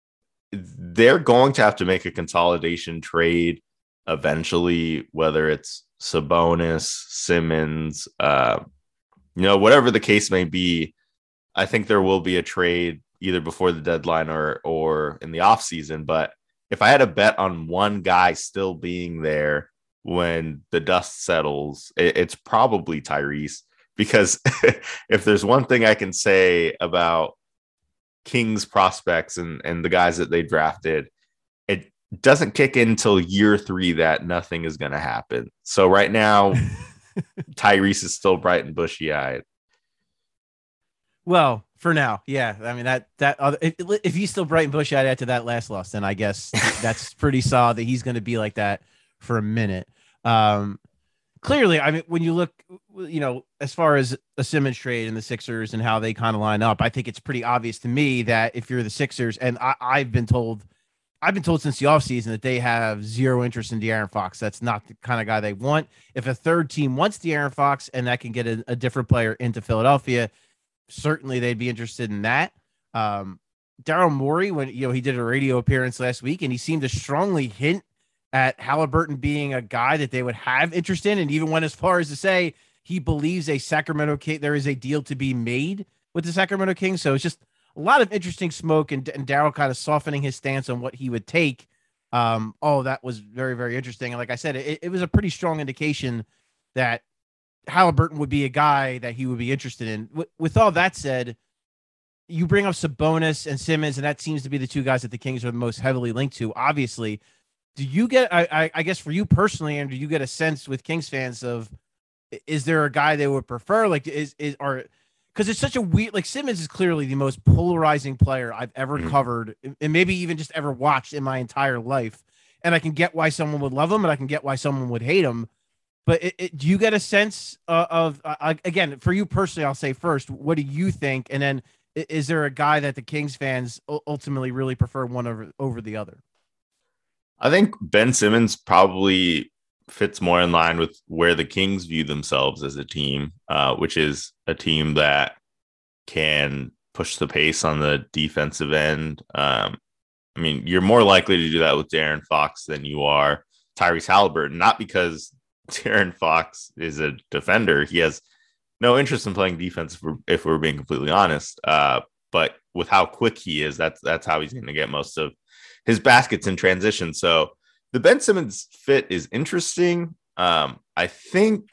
they're going to have to make a consolidation trade eventually, whether it's Sabonis, Simmons, uh, you know, whatever the case may be. I think there will be a trade either before the deadline or or in the offseason. But if I had a bet on one guy still being there when the dust settles, it, it's probably Tyrese. Because if there's one thing I can say about Kings prospects and, and the guys that they drafted, it doesn't kick in until year three that nothing is going to happen. So right now, Tyrese is still bright and bushy-eyed. Well, for now, yeah. I mean, that that other, if, if he's still bright and bushy-eyed after that last loss, then I guess that's pretty solid that he's going to be like that for a minute. Um, Clearly, I mean, when you look, you know, as far as a Simmons trade and the Sixers and how they kind of line up, I think it's pretty obvious to me that if you're the Sixers, and I, I've been told I've been told since the offseason that they have zero interest in De'Aaron Fox. That's not the kind of guy they want. If a third team wants De'Aaron Fox and that can get a, a different player into Philadelphia, certainly they'd be interested in that. Um, Daryl Morey, when you know he did a radio appearance last week, and he seemed to strongly hint at Halliburton being a guy that they would have interest in, and even went as far as to say he believes a Sacramento King there is a deal to be made with the Sacramento Kings. So it's just a lot of interesting smoke, and, and Daryl kind of softening his stance on what he would take. Um, all of that was very, very interesting. And like I said, it, it was a pretty strong indication that Halliburton would be a guy that he would be interested in. With, with all that said, you bring up Sabonis and Simmons, and that seems to be the two guys that the Kings are the most heavily linked to. Obviously, do you get? I, I, I guess for you personally, and do you get a sense with Kings fans of, is there a guy they would prefer? Like, is is are because it's such a weird. Like Simmons is clearly the most polarizing player I've ever mm-hmm. covered, and maybe even just ever watched in my entire life. And I can get why someone would love him, and I can get why someone would hate him. But it, it, do you get a sense uh, of uh, again for you personally? I'll say first, what do you think, and then. Is there a guy that the Kings fans ultimately really prefer one over, over the other? I think Ben Simmons probably fits more in line with where the Kings view themselves as a team, uh, which is a team that can push the pace on the defensive end. Um, I mean, you're more likely to do that with De'Aaron Fox than you are Tyrese Halliburton, not because De'Aaron Fox is a defender. He has no interest in playing defense, if we're, if we're being completely honest. Uh, but with how quick he is, that's that's how he's going to get most of his baskets in transition. So the Ben Simmons fit is interesting. Um, I think,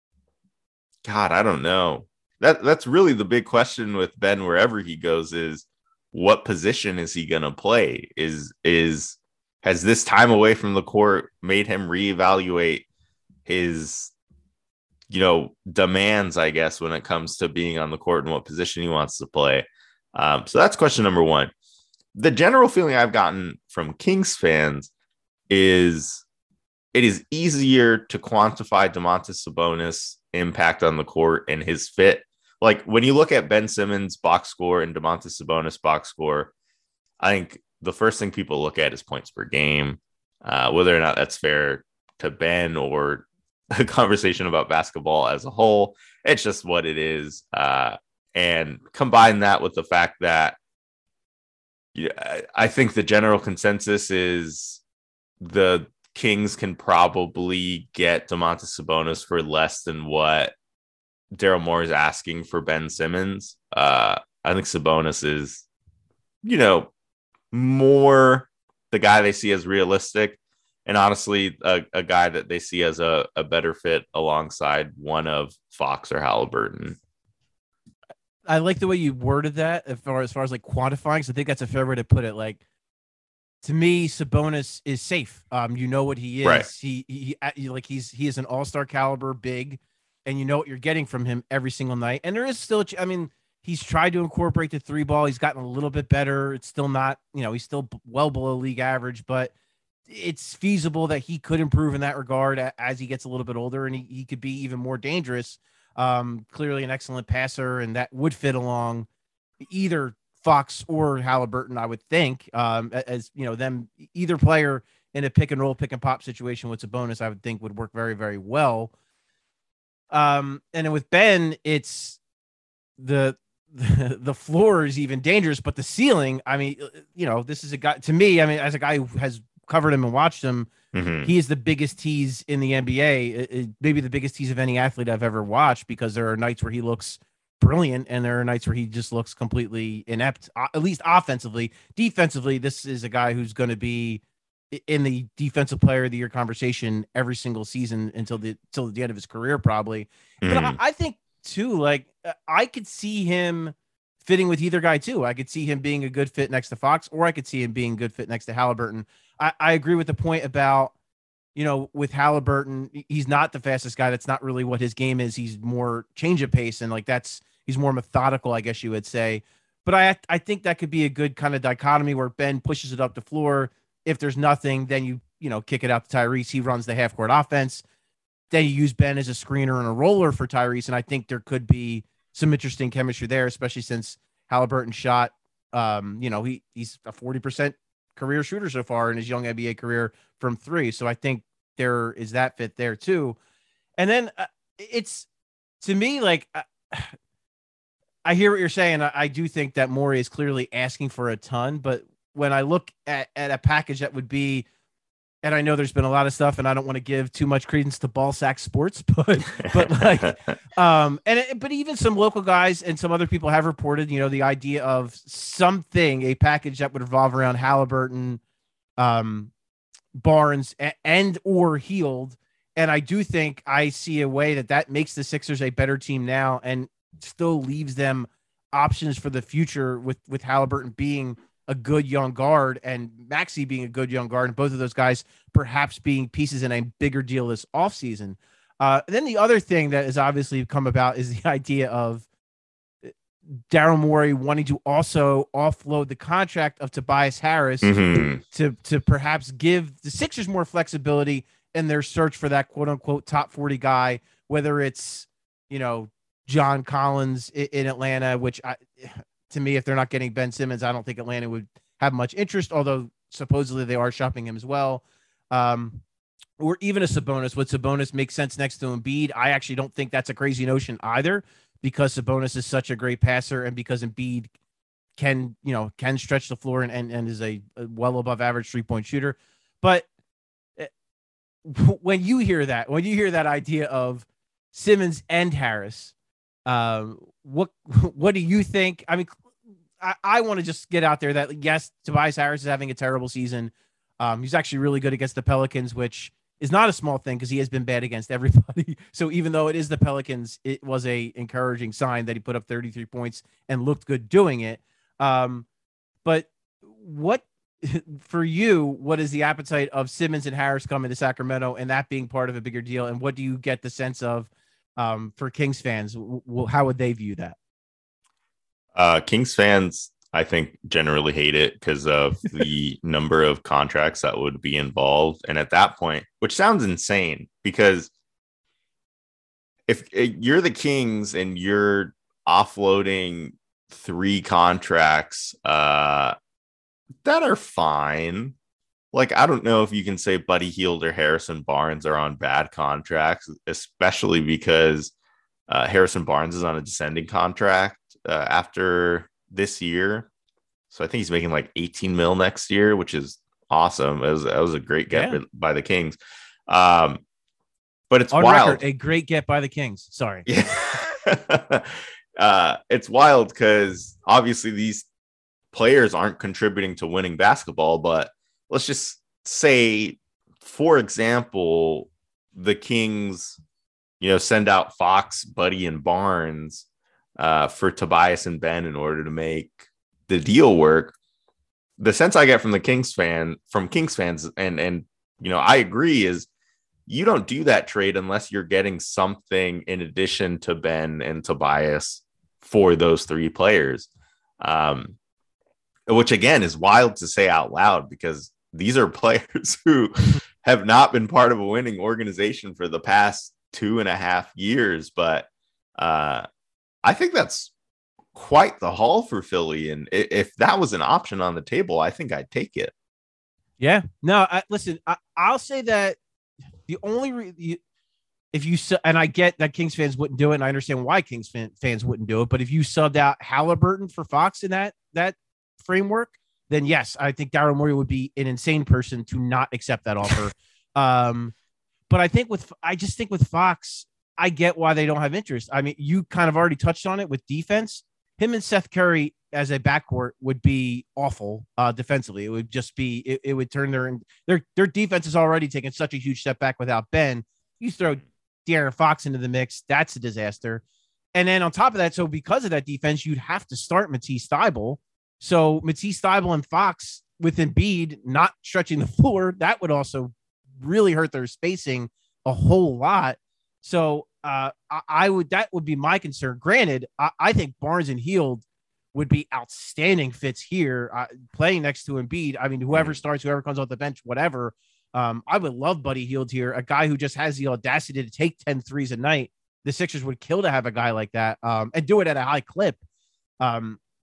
God, I don't know. That that's really the big question with Ben wherever he goes is what position is he going to play? Is is has this time away from the court made him reevaluate his you know, demands, I guess, when it comes to being on the court and what position he wants to play. Um, so that's question number one. The general feeling I've gotten from Kings fans is it is easier to quantify Domantas Sabonis' impact on the court and his fit. Like when you look at Ben Simmons' box score and Domantas Sabonis' box score, I think the first thing people look at is points per game, uh, whether or not that's fair to Ben or a conversation about basketball as a whole. It's just what it is. Uh, and combine that with the fact that yeah, I think the general consensus is the Kings can probably get Domantas Sabonis for less than what Daryl Morey is asking for Ben Simmons. Uh, I think Sabonis is, you know, more the guy they see as realistic. And honestly, a, a guy that they see as a, a better fit alongside one of Fox or Halliburton. I like the way you worded that as far as, far as like quantifying. So I think that's a fair way to put it. Like, to me, Sabonis is safe. Um, you know what he is. Right. He, he, he, like he's, he is an all-star caliber big, and you know what you're getting from him every single night. And there is still, I mean, he's tried to incorporate the three ball. He's gotten a little bit better. It's still not, you know, he's still well below league average, but it's feasible that he could improve in that regard as he gets a little bit older, and he, he could be even more dangerous. Um, clearly an excellent passer, and that would fit along either Fox or Halliburton, I would think. Um, as you know, them either player in a pick and roll, pick and pop situation with Sabonis, I would think would work very, very well. Um, and then with Ben, it's the, the the floor is even dangerous, but the ceiling, I mean, you know, this is a guy to me. I mean, as a guy who has covered him and watched him, mm-hmm. he is the biggest tease in the N B A, it, it, maybe the biggest tease of any athlete I've ever watched, because there are nights where he looks brilliant and there are nights where he just looks completely inept, uh, at least offensively. Defensively, this is a guy who's going to be in the defensive player of the year conversation every single season until the until the end of his career, probably. Mm-hmm. But I, I think too, like I could see him fitting with either guy too. I could see him being a good fit next to Fox, or I could see him being a good fit next to Halliburton. I, I agree with the point about, you know, with Halliburton, he's not the fastest guy. That's not really what his game is. He's more change of pace, and like that's he's more methodical, I guess you would say. But I I think that could be a good kind of dichotomy where Ben pushes it up the floor. If there's nothing, then you you know kick it out to Tyrese. He runs the half court offense. Then you use Ben as a screener and a roller for Tyrese, and I think there could be some interesting chemistry there, especially since Halliburton shot. Um, you know, he he's a forty percent career shooter so far in his young N B A career from three. So I think there is that fit there too. And then uh, it's, to me, like, uh, I hear what you're saying. I, I do think that Morey is clearly asking for a ton, but when I look at, at a package that would be, and I know there's been a lot of stuff, and I don't want to give too much credence to Ball Sack Sports, but but like, um, and it, but even some local guys and some other people have reported, you know, the idea of something, a package that would revolve around Halliburton, um, Barnes, and, and or Hield. And I do think I see a way that that makes the Sixers a better team now, and still leaves them options for the future with with Halliburton being a good young guard and Maxey being a good young guard, and both of those guys perhaps being pieces in a bigger deal this offseason. Uh, then the other thing that has obviously come about is the idea of Daryl Morey wanting to also offload the contract of Tobias Harris mm-hmm. to, to perhaps give the Sixers more flexibility in their search for that quote unquote top forty guy, whether it's, you know, John Collins in, in Atlanta, which I, to me, if they're not getting Ben Simmons, I don't think Atlanta would have much interest, although supposedly they are shopping him as well. Um, or even a Sabonis. Would Sabonis make sense next to Embiid? I actually don't think that's a crazy notion either, because Sabonis is such a great passer, and because Embiid can, you know, can stretch the floor and, and, and is a, a well above average three-point shooter. But when you hear that, when you hear that idea of Simmons and Harris, um, what what do you think? I mean, I, I want to just get out there that, yes, Tobias Harris is having a terrible season. Um, he's actually really good against the Pelicans, which is not a small thing because he has been bad against everybody. So even though it is the Pelicans, it was a encouraging sign that he put up thirty-three points and looked good doing it. Um, but what, for you, what is the appetite of Simmons and Harris coming to Sacramento and that being part of a bigger deal? And what do you get the sense of um, for Kings fans? W- w- how would they view that? Uh, Kings fans, I think, generally hate it because of the number of contracts that would be involved. And at that point, which sounds insane, because if you're the Kings and you're offloading three contracts uh, that are fine, like, I don't know if you can say Buddy Hield or Harrison Barnes are on bad contracts, especially because uh, Harrison Barnes is on a descending contract uh, after this year. So I think he's making like eighteen mil next year, which is awesome. That was, that was a great get yeah. by the Kings. Um, but it's on wild. Record, a great get by the Kings. Sorry. Yeah. uh, it's wild because obviously these players aren't contributing to winning basketball, but let's just say, for example, the Kings, you know, send out Fox, Buddy, and Barnes uh, for Tobias and Ben in order to make the deal work. The sense I get from the Kings fan, from Kings fans, and and you know, I agree, is you don't do that trade unless you're getting something in addition to Ben and Tobias for those three players. Um, which again is wild to say out loud because these are players who have not been part of a winning organization for the past two and a half years. But uh, I think that's quite the haul for Philly. And if that was an option on the table, I think I'd take it. Yeah, no, I, listen, I, I'll say that the only, re- you, if you, su- and I get that Kings fans wouldn't do it, and I understand why Kings fan, fans wouldn't do it, but if you subbed out Halliburton for Fox in that, that framework, then yes, I think Daryl Morey would be an insane person to not accept that offer. um, but I think with, I just think with Fox, I get why they don't have interest. I mean, you kind of already touched on it with defense. Him and Seth Curry as a backcourt would be awful uh, defensively. It would just be, it, it would turn their, their, their defense is already taking such a huge step back without Ben. You throw De'Aaron Fox into the mix, that's a disaster. And then on top of that, so because of that defense, you'd have to start Matisse Thybulle. So Matisse Thybulle and Fox with Embiid not stretching the floor, that would also really hurt their spacing a whole lot. So uh, I, I would, that would be my concern. Granted, I, I think Barnes and Hield would be outstanding fits here, uh, playing next to Embiid. I mean, whoever starts, whoever comes off the bench, whatever. Um, I would love Buddy Hield here, a guy who just has the audacity to take ten threes a night. The Sixers would kill to have a guy like that um, and do it at a high clip. Um,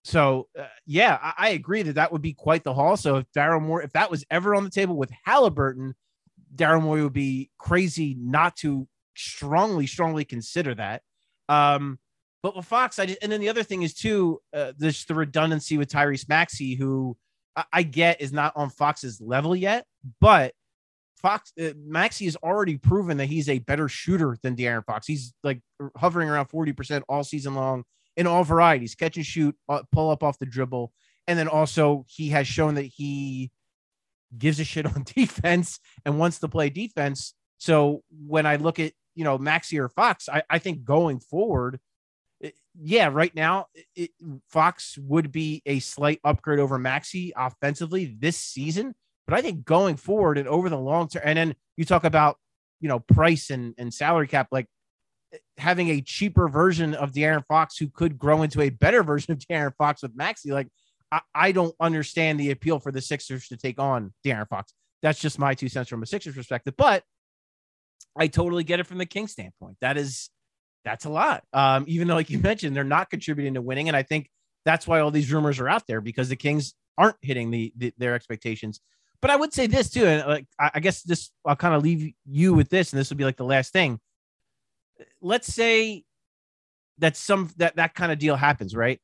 So, uh, yeah, I, I agree that that would be quite the haul. So if Daryl Morey, if that was ever on the table with Halliburton, Daryl Morey would be crazy not to strongly, strongly consider that. Um, but with Fox, I just, and then the other thing is too, uh, this the redundancy with Tyrese Maxey, who I, I get is not on Fox's level yet, but Fox uh, Maxey has already proven that he's a better shooter than De'Aaron Fox. He's like hovering around forty percent all season long in all varieties, catch and shoot, uh, pull up off the dribble. And then also he has shown that he gives a shit on defense and wants to play defense. So when I look at, you know, Maxey or Fox, I, I think going forward, it, yeah, right now it, Fox would be a slight upgrade over Maxey offensively this season. But I think going forward and over the long term, and then you talk about, you know, price and, and salary cap, like having a cheaper version of De'Aaron Fox who could grow into a better version of De'Aaron Fox with Maxey. Like, I, I don't understand the appeal for the Sixers to take on De'Aaron Fox. That's just my two cents from a Sixers perspective. But I totally get it from the Kings standpoint. That is, that's a lot. Um, even though, like you mentioned, they're not contributing to winning. And I think that's why all these rumors are out there, because the Kings aren't hitting the, the their expectations. But I would say this too, and like I guess this, I'll kind of leave you with this, and this will be like the last thing. Let's say that some that that kind of deal happens, right?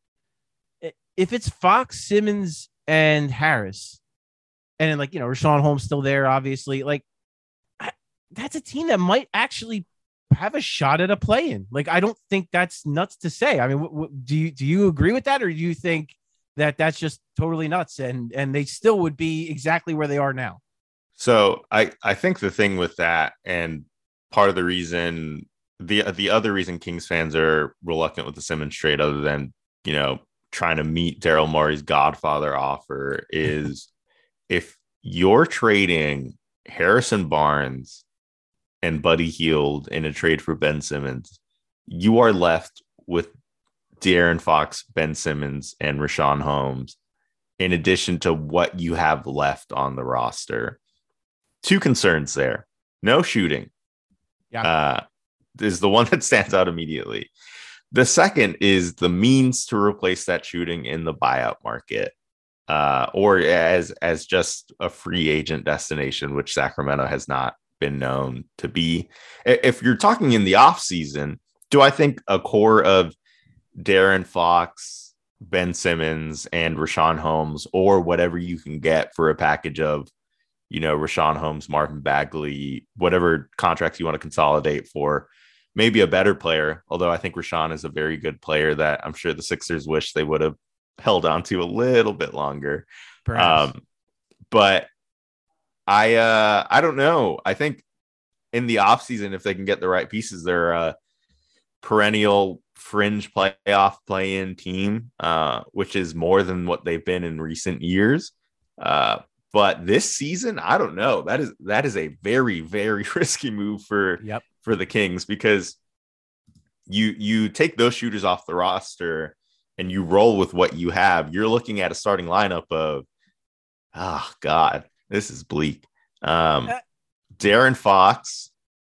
If it's Fox, Simmons, and Harris, and then like, you know, Richaun Holmes still there, obviously, like I, that's a team that might actually have a shot at a play-in. Like, I don't think that's nuts to say. I mean, w- w- do you do you agree with that, or do you think that that's just totally nuts and and they still would be exactly where they are now? So I, I think the thing with that, and part of the reason, the the other reason Kings fans are reluctant with the Simmons trade, other than, you know, trying to meet Daryl Morey's Godfather offer, is if you're trading Harrison Barnes and Buddy Hield in a trade for Ben Simmons, you are left with De'Aaron Fox, Ben Simmons, and Richaun Holmes, in addition to what you have left on the roster. Two concerns there. No shooting. Yeah. Uh, is the one that stands out immediately. The second is the means to replace that shooting in the buyout market, uh, or as, as just a free agent destination, which Sacramento has not been known to be. If you're talking in the offseason, do I think a core of De'Aaron Fox, Ben Simmons, and Richaun Holmes, or whatever you can get for a package of, you know, Richaun Holmes, Marvin Bagley, whatever contracts you want to consolidate for maybe a better player, although I think Richaun is a very good player that I'm sure the Sixers wish they would have held on to a little bit longer. Perhaps. Um, but I uh, I don't know. I think in the offseason, if they can get the right pieces, they're a perennial fringe playoff play-in team, uh, which is more than what they've been in recent years. Uh, but this season, I don't know. That is that is a very, very risky move for yep. for the Kings, because you you take those shooters off the roster and you roll with what you have. You're looking at a starting lineup of, oh God, this is bleak. Um, De'Aaron Fox,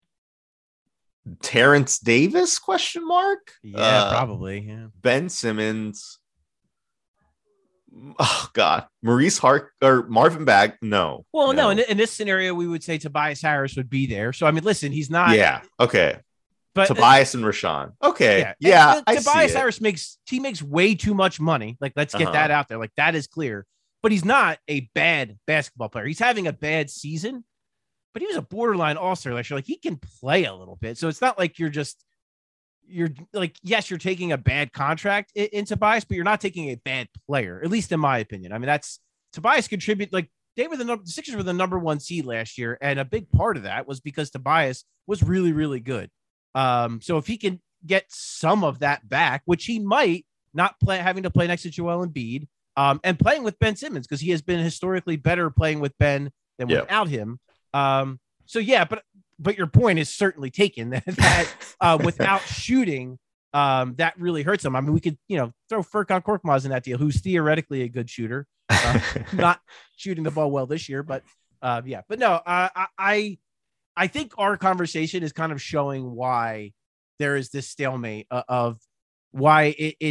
Terrence Davis, question mark? Yeah, uh, probably. Yeah. Ben Simmons. Oh God, Maurice Hart or Marvin Bag. No. Well, no. no in, in this scenario, we would say Tobias Harris would be there. So I mean, listen, he's not. Yeah. Okay. But Tobias and Richaun. Okay. Yeah. Yeah. And, uh, I Tobias see it. Harris makes he makes way too much money. Like, let's get Uh-huh. that out there. Like, that is clear. But he's not a bad basketball player. He's having a bad season, but he was a borderline all-star last year. Like, he can play a little bit. So it's not like you're just you're like, yes, you're taking a bad contract in, in Tobias, but you're not taking a bad player, at least in my opinion. I mean, that's Tobias contribute like they were the number the Sixers were the number one seed last year, and a big part of that was because Tobias was really, really good. Um, so if he can get some of that back, which he might, not play having to play next to Joel Embiid, um, and playing with Ben Simmons, because he has been historically better playing with Ben than Yeah. without him. Um, so yeah, but but your point is certainly taken that, that uh, without shooting, um, that really hurts him. I mean, we could, you know, throw Furkan Korkmaz in that deal, who's theoretically a good shooter, uh, not shooting the ball well this year, but uh, yeah, but no, uh, I, I, I think our conversation is kind of showing why there is this stalemate uh, of why it, it's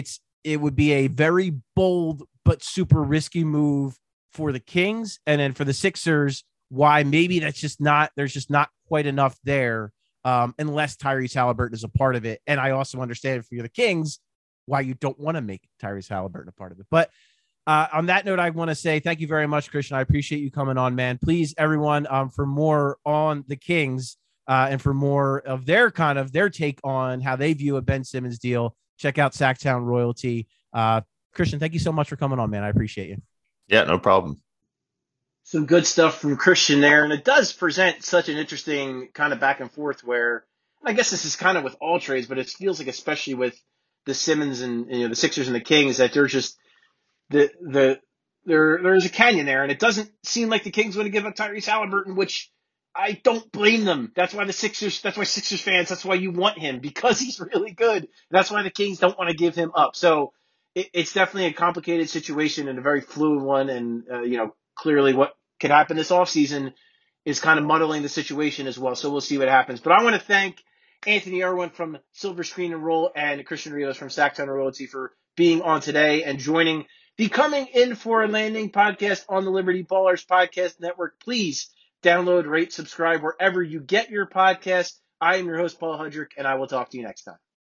it would be a very bold but super risky move for the Kings. And then for the Sixers, why maybe that's just not, there's just not quite enough there um, unless Tyrese Halliburton is a part of it. And I also understand for the Kings why you don't want to make Tyrese Halliburton a part of it. But uh, on that note, I want to say thank you very much, Christian. I appreciate you coming on, man. Please, everyone, um, for more on the Kings uh, and for more of their kind of their take on how they view a Ben Simmons deal, check out Sacktown Royalty. Uh, Christian, thank you so much for coming on, man. I appreciate you. Yeah, no problem. Some good stuff from Christian there. And it does present such an interesting kind of back and forth where, I guess this is kind of with all trades, but it feels like especially with the Simmons and, you know, the Sixers and the Kings that they're just the, the, there, there's a canyon there. And it doesn't seem like the Kings want to give up Tyrese Halliburton, which I don't blame them. That's why the Sixers, that's why Sixers fans, that's why you want him, because he's really good. That's why the Kings don't want to give him up. So it, it's definitely a complicated situation and a very fluid one. And, uh, you know, clearly what could happen this offseason is kind of muddling the situation as well. So we'll see what happens. But I want to thank Anthony Irwin from Silver Screen and Roll and Christian Rios from Sacktown Royalty for being on today and joining the Coming In for a Landing podcast on the Liberty Ballers Podcast Network. Please download, rate, subscribe wherever you get your podcast. I am your host, Paul Hudrick, and I will talk to you next time.